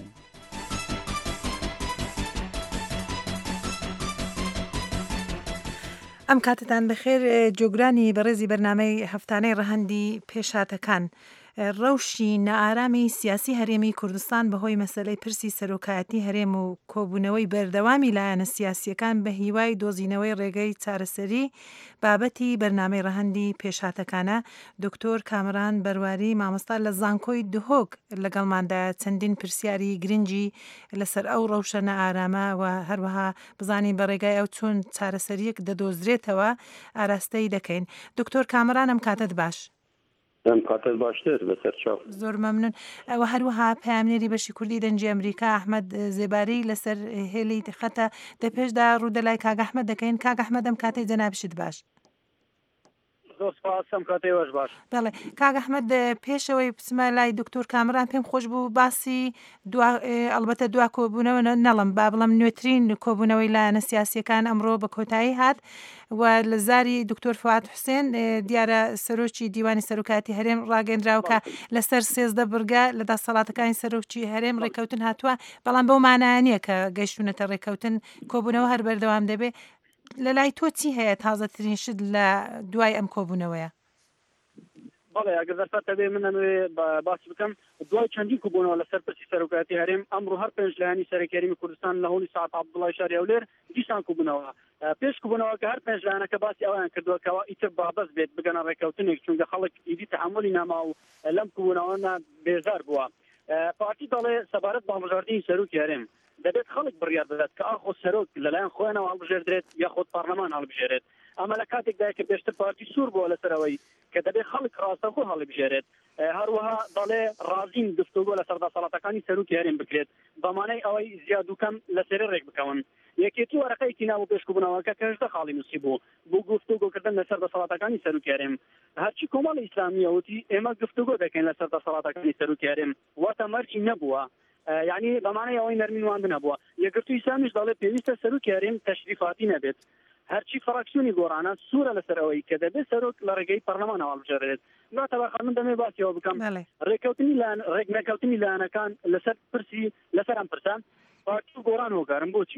ئەم کاتتان بەخێر جۆگرانی بەڕێزی بەرنامەی هەفتانەی ڕەهەندی پێشاتەکان. ڕەوشی نەئارامی سیاسی هەرێمی کوردستان بەهۆی مەسەلەی پرسی سەرۆکایەتی هەرێم و کۆبوونەوەی بەردەوامی لایەنە سیاسیەکان بە هیوای دۆزینەوەی ڕێگەی چارەسەری بابەتی بەرنامەی ڕەهەندی پێشاتەکانە دکتۆر کامران بەرواری مامۆستا لە زانکۆی دهۆک لەگەڵماندا چەندین پرسیاری گرنگی لەسەر ئەو ڕەوشە نەئارامە و هەروەها بزانین بە ڕێگای ئەو چۆن چارەسەریەک دەدۆزرێتەوە ئاراستەی دەکەین. دکتۆر کامران ئەم کاتت باش. کاتت باشتر بەسەر چاو زۆر مەمنون. ئەوە هەروەها پامنێری بەشی کوردی دەنجی ئەمریکا ئەحمەد زێباری لەسەر هێلی خەتە دەپێشدا ڕوودەلای کاک ئەحمەد دەکەین. کاک ئەحمەد ئەم کاتەی جەنابشت باش. زۆر سپاس ئەم کاتەوەش باش. بەڵێ کاک ئەحمەد پێشەوەی بچمە لای دکتۆر کامران پێم خۆش بوو باسی ئەلبەتە دوا کۆبوونەوە نەڵم با بڵم نوێترین کۆبوونەوەی لایەنە سیاسیەکان ئەمڕۆ بە کۆتایی هات و لە زاری دکتۆر فواد حوسێن دیارە سەرۆکی دیوانی سەرۆکاتی هەرێم ڕاگەندراوکە لەسەر سێزدە بورگە لە دەسەڵاتەکانی سەرۆکی هەرێم ڕێکەوتن هاتووە بەڵام بەو مانایە نییە کە گەیشتونەتە ڕێکەوتن کۆبوونەوە هەر بەردەوام دەبێ. لە لای تۆ چی هەیە تازەترین شت لە دوای ئەم کۆبوونەوەیە؟ بەڵێ ئەگەر دەرفەت دەبێ من ئەمێ باسی بکەم دوای چەندین کۆبوونەوە لەسەر پرسی سەرۆکایەتی هەرێم ئەمڕۆ هەر پێنج لایەنی سەرۆکی هەرێمی کوردستان لە هەوڵی سەعات عەبدوڵڵای شاری هەولێر دیسان کۆبوونەوە. پێش کۆبوونەوە کە هەر پێنج لایەنەکە باسی ئەویان کردووە کەەوە ئیتر بابەست بێت بگەنە ڕێکەوتنێک چونکە خەڵک ئیدی تەحملی ناما و لەم کۆبوونەوەە بێزار بووە. پارتی دەڵێ سەبارەت بە هەڵبژاردننی سەرۆکی هەرێم دەبێت خەڵک بڕیار بدات کە ئاخۆ سەرۆک لەلایەن خۆیانەوە هەڵبژێردرێت یا خۆت پارلەمان هەڵبژێرێت. ئەمە لە کاتێکدا کە پێشتر پارتی سوور بووە لەسەرەوەی کە دەبێت خەڵک ڕاستەخۆ هەڵبژێرێت. هەروەها دەڵێ ڕازین گفتوگۆ لە سەردەسەڵاتەکانی سەرۆکی هەرێم بکرێت بەمانەی ئەوەی زیاد و کەم لەسەری ڕێک بکەون. یەکێتی وەرەقەیەکی ناو پێشکۆبوونەوەکە کە هێشتا خاڵی نووسی بوو بۆ گفتوگۆکردن لە سەردەسەڵاتەکانی سەرۆکی هەرێم. هەرچی کۆمەڵی ئیسلامیە وتی ئێمە گفتوگۆ دەکەین لە سەردەسەڵاتەکانی سەرۆکی هەرێم واتە مەرجی نەبووە. یعنی بەمانەی ئەوەی نەرمینوان نەبووە. یەکگرتووی ئیسلامیش دەڵێ پێویستە سەرۆکی هەرێم تەشریفاتی نەبێت. هەرچی فراکسیۆنی گۆڕانە سوورە لەسەرەوەی کە دەبێت سەرۆک لە ڕێگەی پەرلەمانەوە هەڵبژێرێت. دواتەوە من دەمێ باسیەوە بکەم ڕێکەوتنی ڕێک نەکەوتنی لایەنەکان لەسەر پرسی لەسەر ئەم پرسان پارتی و گۆڕان هۆکارن بۆچی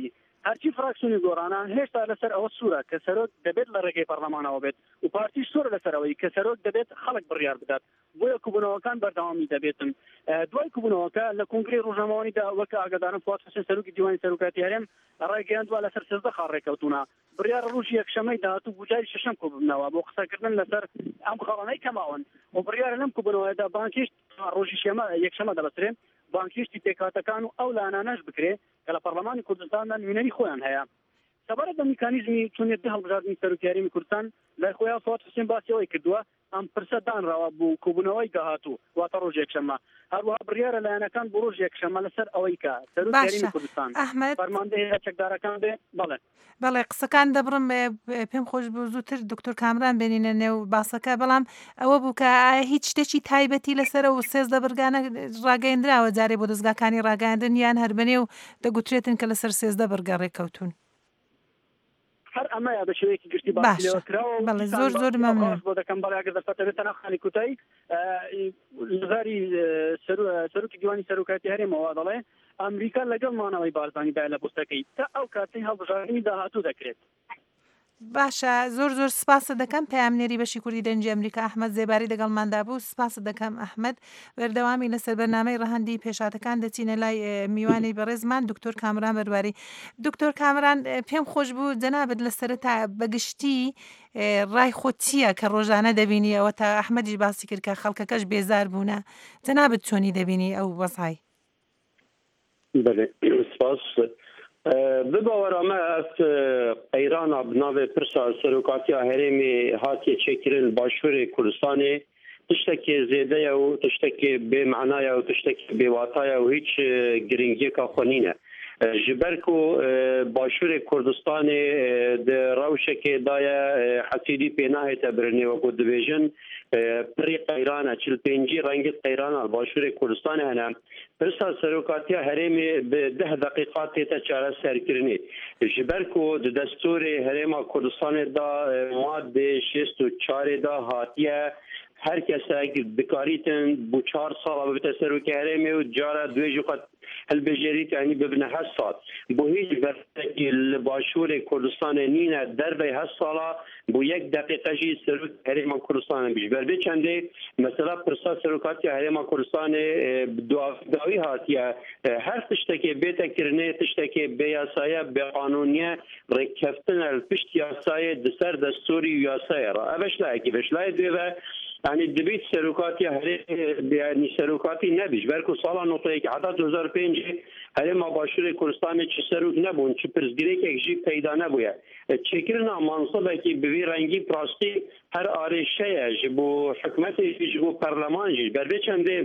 هەرچی فراکسیۆنی گۆڕانە هێشتا لەسەر ئەوە سوورە کە سەرۆک دەبێت لە ڕێگەی پەرلەمانەوە بێت و پارتیش سوورە لەسەرەوەی کە سەرۆک دەبێت خەڵک بڕیار بدات بۆیە کوبوونەوەکان بەردەوامی دەبێتن دوای کوبوونەوەکە لە کنگرەی ڕۆژنامەوانیدا وەکە ئاگادارم فواد حوسێن سەرۆکی دیوانی سەرۆکاتی هەرێم ڕێگەیاندووە لەسەر سێزدە خاڵ ڕێکەوتوونە بڕیار ڕۆژی یەکشەمەی داهاتوو بوو جاری شەشەم کوببنەوە بۆ قسەکردن لەسەر ئەم خەڵانەی کەماون و بڕیارە لەم کوبوونەوەدا بانکیشت ڕۆژی شێمە یەکشەمە دەبەسرێن بانکیشتی تێکاتەکان و ئەو لانانەش بکرێ کە لە پەرلەمانی کوردستاندا نوێنەری خۆیان هەیە سەبارەت بە میکانیزمی چۆنیەتی هەڵبژاردننی سەرۆکی هەرێمی کوردستان لای خۆیان فواد حوسێن باسی ئەوەی کردووە ئەم پرسە دانراوە بوو کوبوونەوەی داهاتوو واتە ڕۆژ یەکشەمە هەروەها بڕیارە لایەنەکان بۆ ڕۆژ یەکشەمە لەسەر ئەوەی کە سەرۆکی هەرێمی کوردستان فەرماندەی چەکدارەکان بێ بەڵێ بەڵێ قسەکان دەبڕم پێم خۆش بوو زووتر دکتۆر کامران بێنینە نێو باسەکە بەڵام ئەوە بوو کە هیچ شتێکی تایبەتی لەسەرە و سێزدە بەرگانە ڕاگەیەندراوە جارێ بۆ دەستگاکانی ڕاگەاندن یان هەربەنێ و دەگوترێتن کە لەسەر سێزدە بەرگە ڕێکەوتون هەر ئەمەیە بە شێوەیەکی گشتی باشە بەڵێ زۆر زۆر مەمنون بۆ دەکەم بەڵێ ئەگەر دەفەتەبێت تەناخانی کوتایی لەزاری سەرۆکی دیوانی سەرۆکاتی هەرێمەوە دەڵێ ئەمریکا لەگەڵ مانەوەی بارزانیدا لە پۆستەکەی تا ئەو کاتەی هەڵبژاردننی داهاتوو دەکرێت باشە زۆر زۆر سپاسە دەکەم پامنێری بەشی کوردی دەنجی ئەمریکا ئەحمەد زێباری دەگەڵماندا بوو سپاسە دەکەم ئەحمەد بەردەوامی لەسەر بەرنامەی ڕەهەندی پێشاتەکان دەچینە لای میوانی بەڕێزمان دکتۆر کامران بەرواری دکتۆر کامران پێم خۆش بوو جەنابەت لەسەرەتا بەگشتی ڕای خۆت چییە کە ڕۆژانە دەبینی ئەوە تا ئەحمەدی باسی کرد کە خەڵکەکەش بێزار بوونە جەنابەت چۆنی دەبینی ئەو وەزعی سپاس بباوەرامە ئەف قەیرانە بناوێ پرسا سەرۆکاتیە هەرێمی هاتیە چێکردن باشووری کوردستانê tiştekê zêde û tiştekê bêmeعنایە و tiştekê bêwatayە و هیچ giringiyeka xwe nîne ji ber ku başûrê Kurdistanê di rewşekê daye hesîdî pê nahête birinê wekû dibêjin pirî qeyran e çil pêncî rengî qeyrana başûrê Kurdistanê hene pirsa serokatiya herêmê bi deh deqîqa tête çareserkirinê ji ber ku di destûrê herêma Kurdistanê da madde şêst û çarê da hatiye her kesek dikarîtin bu çar sala bibite serokê herêmê û cara duê jî xwe hilbijêrît yanî bibine hez sal bu hiç bersekî li başûrê Kurdistanê nîne derbê hez sala bu yek deqîqe jî serokê herêma Kurdistanê bî ji ber vê çendê mesela pirsa serokatiya herêma Kurdistanê dawî hatiye her tiştekê bêtekirinê tiştekê bêyasaya bêqanûniye rêkeftin el pişt yasayê di ser destûrî û yasayê ra ev eşlayekî veşlayê dê ve yani dibît serokatiya herêmê yani serokatî nebî ji ber ku sala notayekî heta du hezar û pêncî herêma başûrê Kurdistanê çi serok nebûn çi pirsgirêkek jî peyda nebûye çêkirina mansibekî bi vî rengî rastî her arêşeye ji bo hikûmetê jî ji bo perleman jî ber vê çendê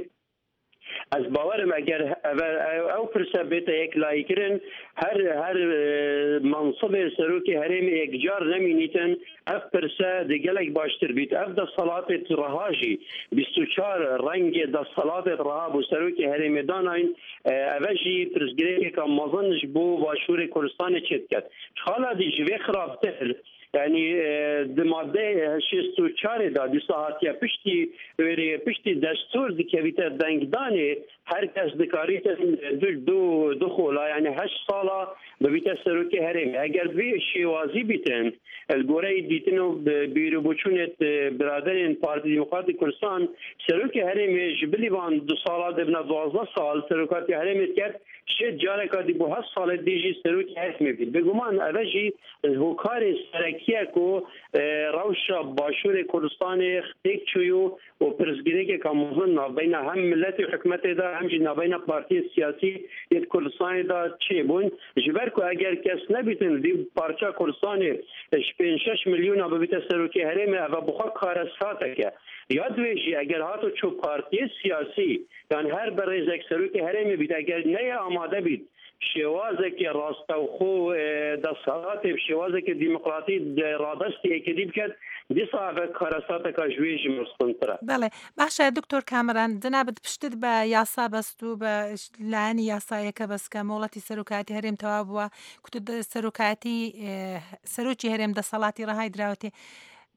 ez bawerim eger ew pirse bête yek layîkirin her her mansibê serokê herêmê yekcar nemînîtin ev pirse di gelek baştir bît ev desalatê reha jî bîst û çar rengê desalatê reha bû serokê herêmê danayîn ev jî pirsgirêkeka mezin ji bo başûrê Kurdistanê çêdket xala dî ji vê xirabtir yani di madde şêst û çarê da dîsa hatiye piştî wêrê piştî destûr dikevîte dengdanê herkes dikarîte du du xola yani heşt sala bibîte serokê herêmê eger vê şêwazî bîtin el goreyî dîtin û bîrûbûçûnê biraderên Partî Demokratîk Kurdistan serokê herêmê ji bilîvan du sala dibine duwazdeh sal serokatiya herêmê kerd şêt careka dî bo heft salê dî jî serokê herêmê bî bêguman ev jî hokarê serekiye ku rewşa başûrê Kurdistanê têk çûyû û pirsgirêkeka mezin navbeyna hem milletê hikûmetê de hem jî navbeyna partiyê siyasî yê Kurdistanê da çêbûn ji ber ku eger kes nebîtin dî parça Kurdistanê ji pênc şeş milyona bibîte serokê herêmê ev bixwe karesateke ya divê jî eger hato çû partiyê siyasî yani her berêzek serokê herêmê bît eger neye amade bît şêwazekê rastewxû desalatê şêwazekê demokratî radestî ekidî biket dîsa ev karesateka ji wê jî meztintir e. بەڵێ باشە دکتۆر کامران جەنابەت پشتت بە یاسا بەست و بە لایەنی یاسایەکە بەسکە مۆڵەتی سەرۆکاتی هەرێم تەواو بووە کوتت سەرۆکاتی سەرۆکی هەرێم دەسەڵاتی ڕەهای دراوەتێ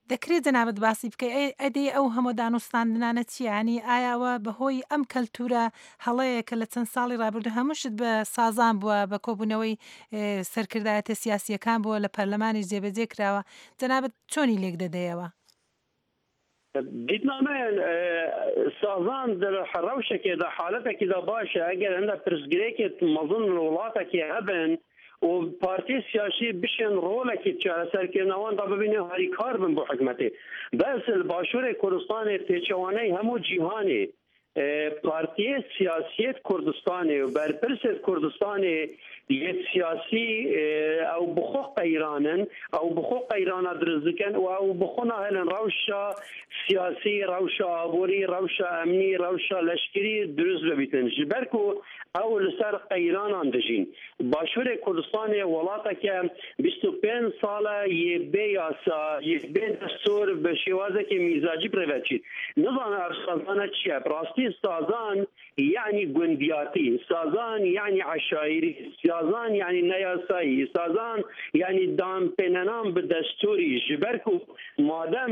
دەکرێت جەنابەت باسی بکەی ئەدەی ئەو هەموو دانوستاندنانە چیانی ئایاوە بەهۆی ئەم کەلتورە هەڵەیە کە لە چەند ساڵی ڕابردوو هەمووشت بە سازان بووە بە کۆبوونەوەی سەرکردایەتە سیاسیەکان بووە لە پەرلەمانی جێبەجێ کراوە جەنابەت چۆنی لێک دەدەیەوە؟ دیتنامەیان سازان ڕەوشێکێدا حالەتێکیدا باشە ئەگەر هەندە پرسگرێکێت مەزن وڵاتێکی هەبن و پارتی سیاسی بشن رولێکی چارەسەرکردنەوەدا ببینێ هەریکار بن بۆ حکومەتێ بەس باشووری کوردستانی پێچەوانەی هەموو جیهانی پارتی سیاسیت کوردستانی و بەرپرسێت کوردستانی یەک سیاسی ئەو بخۆ قەیرانن ئەو بخۆ قەیرانە دروست دکەن و ئەو بخۆنا هەلن ڕەوشە سیاسی ڕەوشە ئابووری ڕەوشە ئەمنی ڕەوشە لەشکری دروست ببیتن ji ber ku ew li ser qeyranan dijîn başûrê Kurdistanê welateke bîst û pênc sala yê bê yasa yê bê destûr bi şêwazekî mîzacî pirêveçî nizane ev sazane çi ye rastî sazan yani gundiyatî sazan yani eşairî sazan yani neyasayî sazan yani dampênenan bi destûrî ji ber ku madem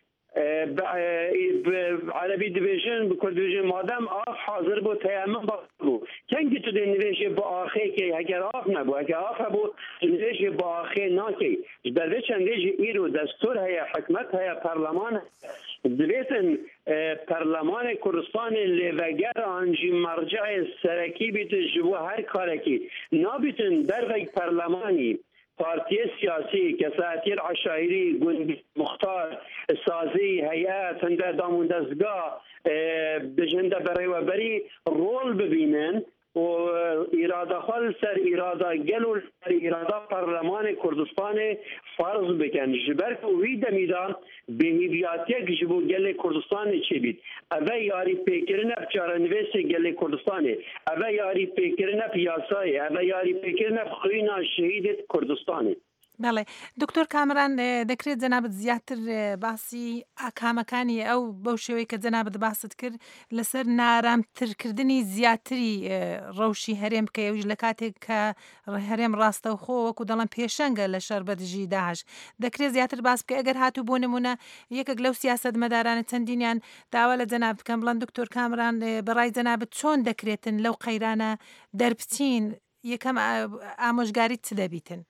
عربی دبیجن به کرد دبیجن مادام آف حاضر بود تیامن بابو کنگی تو دی نویجه با آخه که اگر آف نبود اگر آف بود نویجه با آخه ناکی بلده چندیجه ایرو دستور هیا حکمت هیا پرلمان دبیتن پرلمان کردستان لیوگر آنجی مرجع سرکی بیت جبو هر کارکی نابیتن در وی پرلمانی پارتی سیاسی کساتیر عشایری گوند مختار سازی هیئت هنده دامون دستگاه بجنده برای و بری رول ببینن و اراده خال سر اراده گلو سر اراده پارلمان کردستان فرض بکن جبر که وی دمیدا بهیویاتی که جبو گل کردستان چی بید اوه یاری پیکرنه بچاره نویس گل کردستان اوه یاری پیکرنه پیاسای اوه یاری پیکرنه خوینا شهیدت کردستان بەڵێ دکتۆر کامران دەکرێت جەنابەت زیاتر باسی ئاکامەکانی ئەو بەو شێوەی کە جەنابەت باست کرد لەسەر نارامترکردنی زیاتری ڕەوشی هەرێم بکە ئەوش لە کاتێک کە هەرێم ڕاستەوخۆ وەکو دەڵم پێشەنگە لە شەر بەدژی داعش دەکرێت زیاتر باس بکە ئەگەر هاتوو بۆ نمونە یەکێک لەو سیاسەتمەدارانە چەندینیان داوا لە جەنابەت بکەم بڵێن دکتۆر کامران بەڕای جەنابەت چۆن دەکرێتن لەو قەیرانە دەربچین یەکەم ئامۆژگاریت چ دەبیتن؟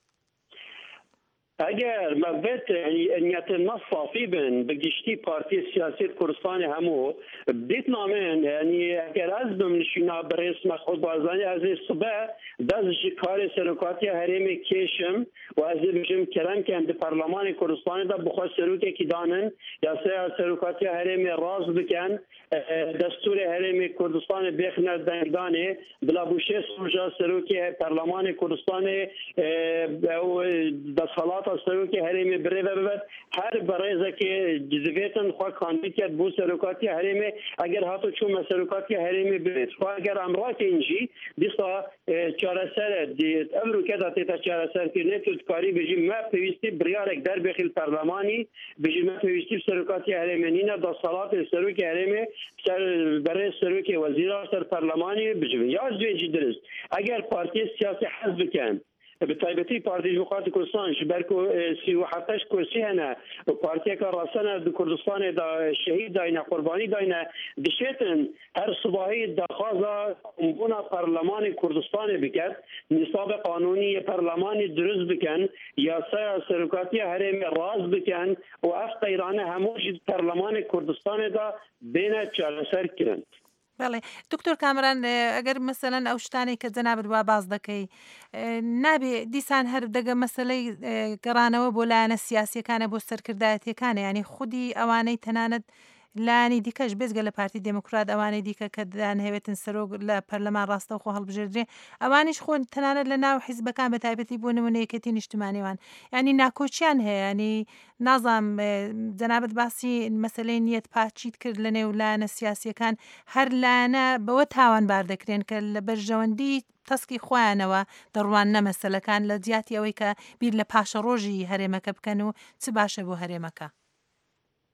اگر مبت نیت ما صافی بن بگشتی پارتی سیاسی کردستان همو بیت نامن یعنی اگر از بمنشینا برس مخود بازانی از صبح دست کار سرکاتی حریم کشم و از بجم کرم که اند پارلمان کردستان دا بخواه سروکی کی دانن یا سه سرکاتی حریم راز بکن دستور حریم کردستان بخنه دندانه بلا بوشه سوجا سروکی پارلمان کردستان و دستالات سروکی حریم بره و بعد هر برایزه که جزویتن خواه کاندیدیت بو سروکاتی حریم اگر هاتو چون سروکاتی حریم بره خواه اگر امرات اینجی دیستا چارسر دید امرو که داتی تا چارسر کرنه تو کاری بجی ما پیوستی بریارک در بخیل پرلمانی بجی ما پیوستی سروکاتی حریم نینه دا صلات سروکی حریم سر برای سروکی وزیران سر پرلمانی بجی یا از دوی جی درست اگر پارتی سیاسی حزب کن بالتایبەتی پارتی دموکراتی کوردستان ji ber ku sî û hefteş kursî hene partiyeka rasene di Kurdistanê da şehîd dayne qurbanî dayne dişêtin her sibahî daxwaza bûna Parlemanê Kurdistanê biket nîsabê qanûnî Parlemanê dirûst bikin yasaya serokatiya herêmê raz bikin û ev qeyrane hemû jî Parlemanê Kurdistanê da bêne çareser kirin. بەڵێ دکتۆر کامران ئەگەر مەسەلەن ئەو شتانەی کە جەنابەت وا باز دەکەی نابێ دیسان هەر دەگە مەسەلەی گەڕانەوە بۆ لایەنە سیاسیەکانە بۆ سەرکردایەتیەکانە ینی خودی ئەوانەی تەنانەت لانی دیکەش بێزگە لە پارتی دموکرات ئەوانەی دیکە کە دانهێوێتن سەرۆک لە پەرلەمان ڕاستەوخۆ هەڵبژێردرێ ئەوانیش خۆن تەنانەت لە ناو حیزبەکان بە تایبەتی بۆ نمونە یەکێتی نیشتیمانیوان ینی ناکۆچیان هەیە ینی نازام جەنابەت باسی مەسەلەی نیەت پاچیت کرد لە نێو لایەنە سیاسیەکان هەر لایەنە بەوە تاوانبار دەکرێن کە لە بەرژەوەندی تەسکی خۆیانەوە دەڕوانە مەسەلەکان لە جیاتی ئەوەی کە بیر لە پاشە ڕۆژی هەرێمەکە بکەن و چ باشە بۆ هەرێمەکە.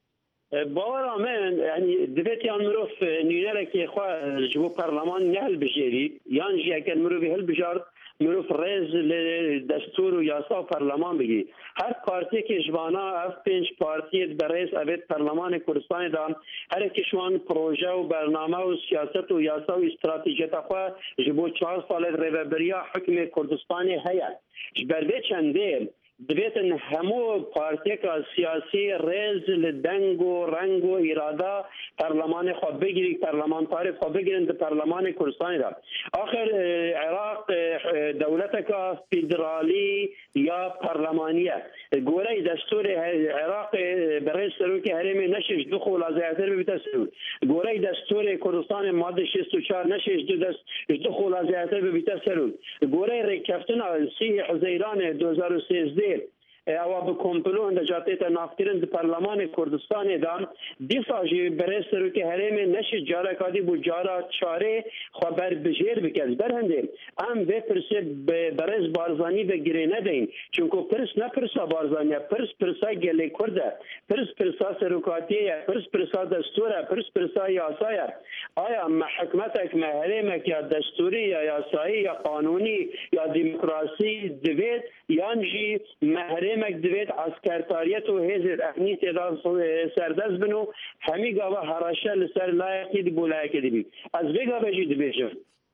باور من يعني دبيت يان مروف نينارك إخوة جبو برلمان نهل بجيري يان جي أكن مروف هل بجار مروف رئيس لدستور وياسا برلمان بگی هر پارتی که جوانا اف پنج پارتی برئیس اوید برلمان کردستان دام هر کشوان پروژه و برنامه و سیاست و یاسا و استراتیجیت اخوا جبو چهار سال ریوبریا حکم کردستان هیا جبرده چنده دبیت همو پارتی که سیاسی ریز لدنگ و رنگ و اراده پارلمان خواب بگیری پارلمان تاریخ خواب بگیرن در پارلمان کردستان دا آخر عراق دولت که فدرالی یا پارلمانیه گوره دستور عراق برای سروک حریم نشش دو خلازیاتر ببیت سرود گوره دستور کردستان ماده شصت و چهار نشش دو دست دو خلازیاتر ببیت سرود گوره ریکفتن سی حزیران دو هزار و سیزده او به کمپلو اندجاتی تنافکرن در پارلمان کردستان دام دیساجی برای سروک حریم نش جارا کادی بو جارا چاره خبر بجیر بکن برهنده ام به پرسه برای بارزانی به گیره ندین چونکو پرس نپرسا بارزانی پرس پرسا گلی کرده پرس پرسا سروکاتیه پرس پرسا دستوره پرس پرسا یاسایه آیا محکمتک محرمک یا دستوری یا یاسایی یا قانونی یا دموکراسی دوید یانجی محرم مک دوید عسکرتاریت و هزر اهمیت دا سردست بنو همی گاوا هراشه لسر لایقی دی بو لایقی دی بی از بگا بجی دی بیجم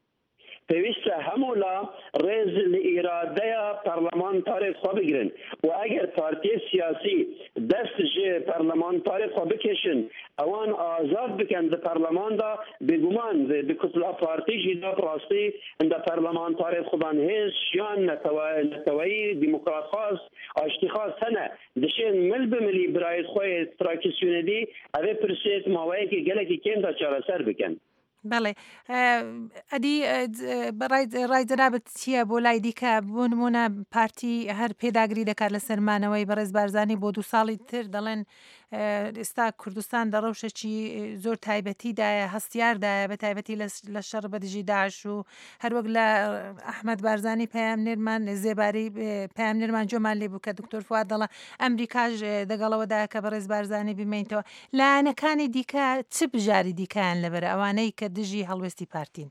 پیوسته همولا ریز لإراده پارلمانتاری خواه بگیرن و اگر پارتی سیاسی دست جه پارلمانتاری خواه بکشن اوان آزاد بکن در پارلمان دا بگمان ده کتلا پارتی جیدا پراستی در پارلمانتاری خوبان هیز شیان نتوایی دموکرات خاص آشتی خاص هنه دشین مل بملی برای خواه تراکسیونه دی اوه پرسیت ماوایی که گلکی کم دا چاره سر بکن بله ادی رای جنابت چیه بۆ لای دیکە بۆ نمونە پارتی هەر پێداگری دەکات لە سەرمانەوەی بەڕێز بارزانی بۆ دوو ساڵی تر دەڵێن ئێستا کوردستان دە ڕەوشێکی زۆر تایبەتیدایە هەستیاردایە بە تایبەتی لە شەڕ بەدژی داعش و هەروەک لە ئەحمەد بارزانی پەیامنێرمان زێباری پەیامنێرمان جۆمان لێ بوو کە دکتۆر فواد دەڵێ ئەمریکاش دەگەڵەوەدایە کە بەڕێز بارزانی بمێنیتەوە لایەنەکانی دیکە چ بژاری دیکەیان لەبەر ئەوانەی کە دژی هەڵوێستی پارتین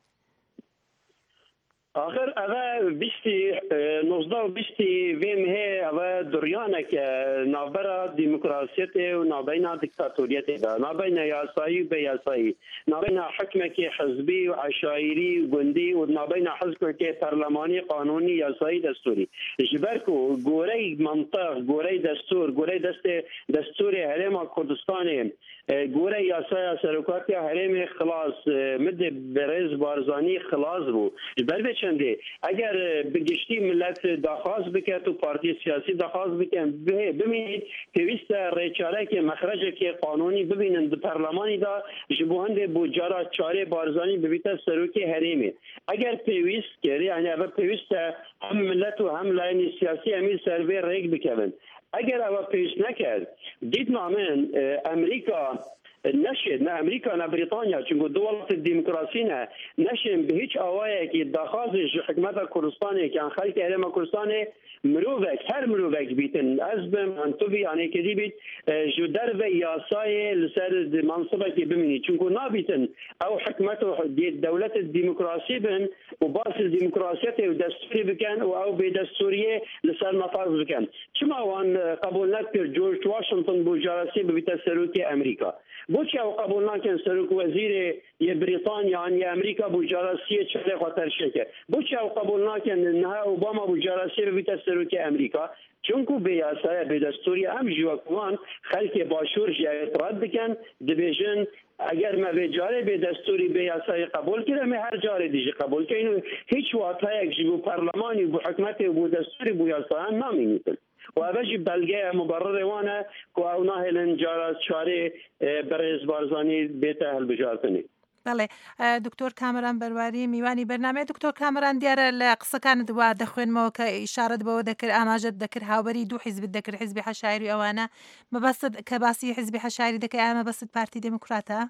آخر اوه بیستی نوزده و بیستی ویم هی اوه دریانه که نابرا دیموکراسیت و نابینا دیکتاتوریت دا نابینا یاسایی به یاسایی نابینا حکمه که حزبی و عشایری و گندی و نابینا حزبه که پرلمانی قانونی یاسایی دستوری جبرکو گوره منطق گوره دستور گوره دست دستور حرم کردستان گوره یاسای سرکاتی حرم خلاص مد برز بارزانی خلاص رو جبر چنده اگر بگشتی ملت دخواست بکرد و پارتی سیاسی دخواست بکن ببینید پیوست ریچاره که مخرج که قانونی ببینن در پارلمانی دا جبوهند بوجارا چاره بارزانی ببیت سروکی حریمه اگر پیوست کردی یعنی اول پیوست هم ملت و هم لاین سیاسی امیر سروی ریگ بکن اگر اول پیوست نکرد دید نامن امریکا نشد نه امریکا نه بریتانیا چون دولت دموکراسی نه نشد به هیچ آوایی که دخواستش حکومت کردستان که خلق حرم کردستان مروفک هر مروفک بیتن از بم انتوی یعنی که دی بیت جو در و یاسای لسر منصبه که بمینی چون نابیتن او حکومت دولت دموکراسی بن و باس دموکراسیت و دستوری بکن و او به دستوریه لسر نفاذ بکن چما وان قبول نکرد جورج واشنطن بوجارسی ببیت سروک امریکا بوچه او قبول نکن سروک وزیر یه بریتانیا یعنی امریکا بوجارسی چله خاطر شکر بوچه او قبول نکن نه اوباما بوجارسی ببیت سروک امریکا چونکو به یاسای به دستوری هم جوکوان خلک باشور اعتراض بکن دبیجن اگر ما به جاره به دستوری به یاسای قبول کرده می هر جاره دیگه قبول کنیم هیچ واقعا یک جو پارلمانی و حکمت و دستوری بو یاسای نامینیتن و اوجی بلگه مبرر وانه که او ناهلن جاره چاره برز بارزانی بیت اهل بجارتنی بله دکتۆر کامران بەرواری میوانی بەرنامەیە دکتۆر کامران دیارە لە قسەکانت وا دەخوێنمەوە کە ئیشارەت بەوە دەکرد ئاماژەت دەکرد هاوبەری دوو حیزبت دەکرد حیزبی حەشایری ئەوانە مەبەستت کە باسی حیزبی حەشایری دەکەی ئامە بەست پارتی دموکراتە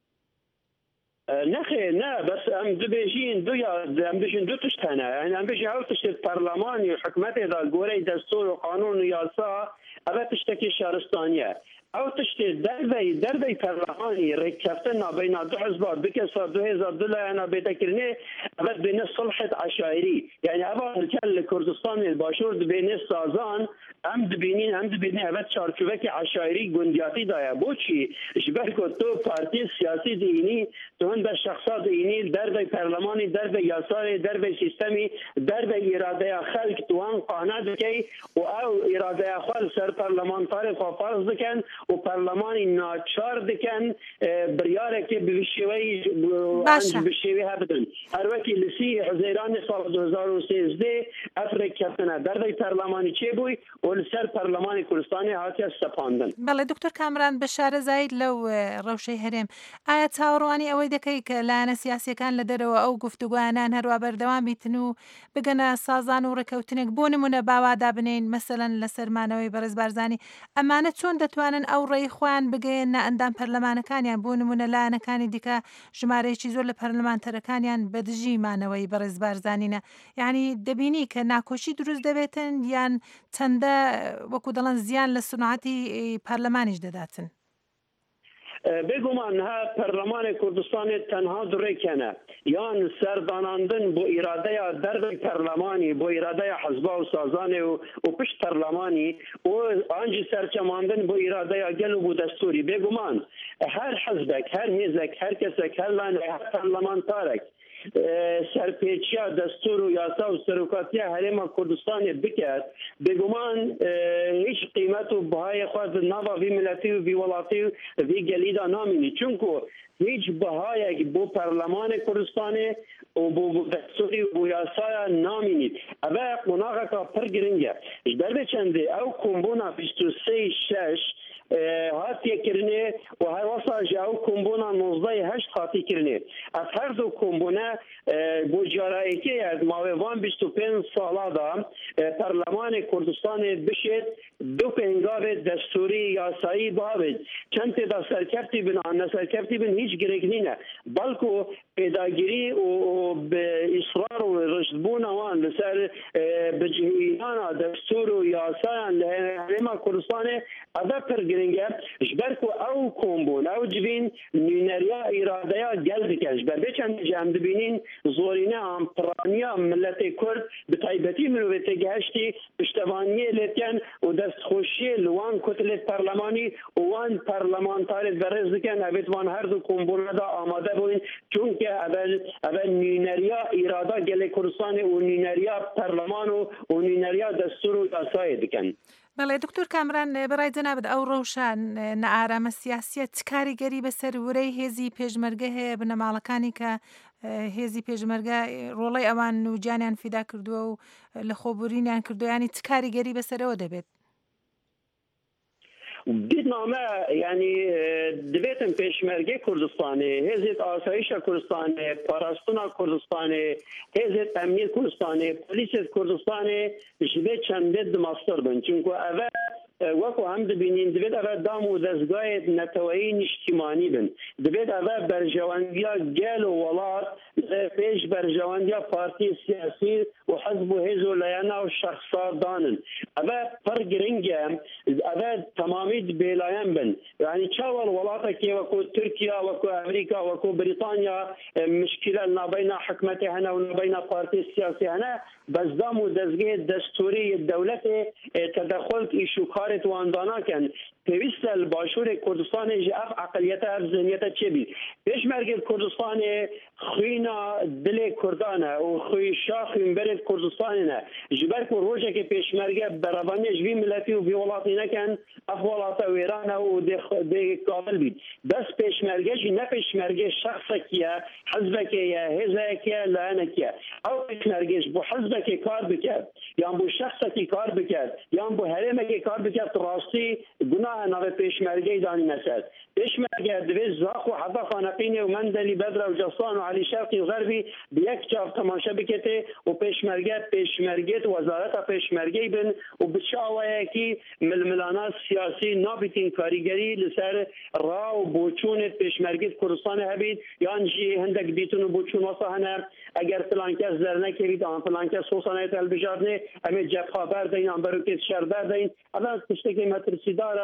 نخي نا بس ام دبيجين دو يا ام بيجين دو تشتنا يعني ام بيجي عاوز تشت البرلمان وحكمته ذا الجوري دستور وقانون وياسا ابى تشتكي شهرستانيه او تشتي دربي دربي برلماني ركبتنا بين دو حزبات بكسر دو هزار دولار انا بتكرني ابد بين صلحة عشائري يعني ابا كان كردستان الباشور بين سازان هم دبینین هم دبینی ابد چارچوبک عشائری گندیاتی دایا بوچی جبرکو تو پارتی سیاسی دینی تو هم به شخصات دینی در به پارلمانی در به یاسار در به سیستمی در به اراده خلق تو هم قانع دکی و او اراده خلق سر پارلمانتار فرض دکن و پارلمانی ناچار دکن بریاره که بشوی باشه بشوی هبدن هر وقتی لسی حزیران سال دو هزار و سیزده افریقا در به پارلمانی چه بوی سر پەرلەمانی کوردستانی هاتیە سەپاندن. بەڵێ دکتۆر کامران بەشارە زاید لەو ڕەوشەی هەرێم ئایا چاوەڕوانی ئەوەی دەکەی کە لایەنە سیاسیەکان لە دەرەوە ئەو گفتوگویانان هەروە بەردەوام بیتن و بگەنە سازان و ڕێکەوتنێک بۆ نمونە باوادا بنین مەسەلەن لە سەرمانەوەی بەڕێز بارزانی ئەمانە چۆن دەتوانن ئەو ڕێی خۆیان بگەیەنە ئەندام پەرلەمانەکانیان بۆ نمونە لایەنەکانی دیکە ژمارەیەکی زۆر لە پەرلەمانتەرەکانیان بەدژی مانەوەی بەڕێز بارزانینە یعنی دەبینی کە ناکۆشی دروست دەبێتن یان چەندە وەکو دەڵێن زیان لە سنوعەتی پەرلەمانیش دەداتن. بگومان ها پەرلەمان کوردستانی تەنها دوڕێکەنە یان سەرداناندن بۆ ئیرادەیە دەربەی پەرلەمانی بۆ ئیرادەیە حەزبا و سازانێ و و پشت پەرلەمانی و ئانجی سەرچەماندن بۆ ئیرادەیە گەل و بۆ دەستوری بێگومان هەر حەزبێک هەر هێزێک هەر کەسێک هەر لایەنێک هەر پەرلەمانتارێک سەرپێچیە دەستور و یاسا و سەرۆکاتیە هەرێما کوردستانی بکات بێگومان هیچ قیمەت و بەهای خواز ناوا وی ملەتی و وی وڵاتی و وی گەلیدا نامینی چونکو هیچ بەهایەک بۆ پەرلەمانی کوردستانی و بۆ دەستوری و بۆ یاسایە نامینیت ئەبە قۆناغێکا پڕ گرنگە دەربێ چەندێ ئەو کۆمبوونا بیست و سێ شەش هاتیه کرنه و هر واسه جاو کمبونا نوزده هشت خاطی کرنه از هر دو کمبونه بو جارایتی از ماویوان بیست و پنج ساله دا پرلمان کردستان بشید دو پنگاو دستوری یاسایی باید چند دا سرکفتی بنا نه سرکفتی بنا هیچ گرگ نینه بلکو پیداگیری و به اصرار و رشدبون وان لسر بجهیان دستور و یاسایان لحرم کردستان ادا پر گرنگه جبرکو او کمبون او جبین نینریا ایرادیا گل دکش بر بچند جمع دبینین زورینه امپرانیا ملت کرد به تایبتی مروت گهشتی پشتوانی لیتن و دستخوشی لوان کتلت پرلمانی وان پرلمانتارت برز دکن اوید وان هر دو کمبون دا آماده بوین چونکه اول اول نینریا ایرادا گل کردستان و نینریا پرلمان و نینریا دستور و یاسای دکن. بەڵێ دکتۆر کامران بەڕای جەنابەت ئەو ڕەوشان نەئارامە سیاسیە چ کاریگەری بەسەر وەرەی هێزی پێشمەرگە هەیە بنەماڵەکانی کە هێزی پێشمەرگە ڕۆڵەی ئەوان و جانیان فیدا کردووە و لە خۆبورینیان کردویانی چ کاریگەری بەسەرەوە دەبێت؟ دیدنامه یعنی دبیتن پیشمرگی کردستانی هزیت آسایش کردستانی پاراستونا کردستانی هزیت امنیت کردستانی پلیس کردستانی جبه چنده دماستر بن چونکو اوه وەکو هەم دەبینین دەبێت ئەوە دام و دەستگایەک نەتەوەیی نیشتیمانی بن دەبێت ئەوە بەرژەوەندیە گەل و وڵات پێش بەرژەوەندیە پارتی سیاسی و حەزب و هێز و لایەنە و شەخصا دانن ئەوە پڕ گرنگە ئەوە تەمامی بێلایەن بن یعنی چاوەڵ وڵاتێکی وەکو تورکیا وەکو ئەمریکا وەکو بریتانیا مشکلە نابەینە حکومەتی هەنە و نابەینە پارتی سیاسی هەنە بەس دام و دەستگای دەستوری دەولەتێ تەدەخل ئیشوکار واندانا کن پیوست الباشور کردستان اف عقلیت اف ذهنیت چه بی پیشمرگ کردستان خوینا دل کردانه و خوی شاخ برد کردستان نه جبر کو روزه که پیشمرگ برابانی جوی ملتی و بی ولاتی نکن اف ولات ایران و ده قابل بید بس پیشمرگ نه پیشمرگ شخص کیه حزب کیه حزب کیه لعنه کیه او پیشمرگ بو حزب کی کار بکرد یا بو شخص کی کار بکرد یا بو حرم کی کار بکرد راستی گناه نوع پیشمرگی دانی نسد پیشمرگی دویز زاخ و حبا خانقینی و مندلی بدر و جسان و علی شرقی و غربی بیک جاف تماشا بکته و پیشمرگی پیشمرگیت وزارت پیشمرگی بن و بچاوه کی ململانا سیاسی نابیتین کاریگری لسر را و بوچون پیشمرگیت کردستان هبید یان جی هندک بیتون و بوچون واسه هنه اگر فلان کس درنه کرید آن فلان کس حسانه تلبیجارنه امی جبخا بردین آن بروکت شر بردین اما کشتکی مترسی داره و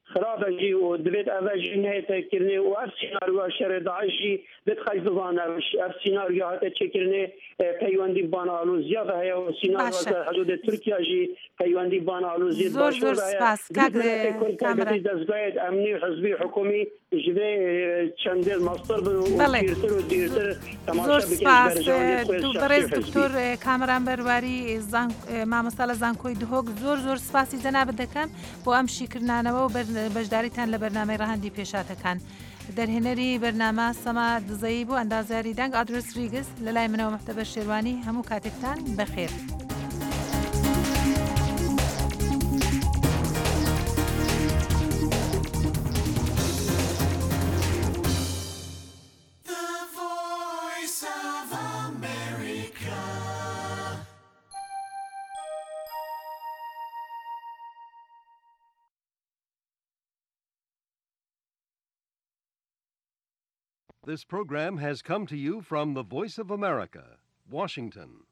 خراب جي ودبيت افاجي نهايه كرني واف سيناريو شر داعشي بتخايف بان اف سيناريو هات تشكرني بيواندي بان الوزيا هي سيناريو حدود تركيا جي بيواندي بان الوزيا زور زور سپاس کاغ کامرا دزگاه امنی حزبی حکومی جوی چند ماستر و دیرتر و دیرتر زور سپاس دو برز دکتور کامران برواری زان مامۆستا لە زانکۆی دهۆک زۆر زۆر سپاسی جەنابەت دەکەم بۆ ئەم شیکردانەوە و بەشداریتان لە بەرنامەی ڕەهەندی پێشاتەکان. دەرهێنەری بەرنامە سەما دزەیی بۆ ئەندازیاری دەنگ ئادرس ریگز لە لای منەوە مەحتەبە شێروانی هەموو کاتێکتان بەخێر. This program has come to you from the Voice of America, Washington.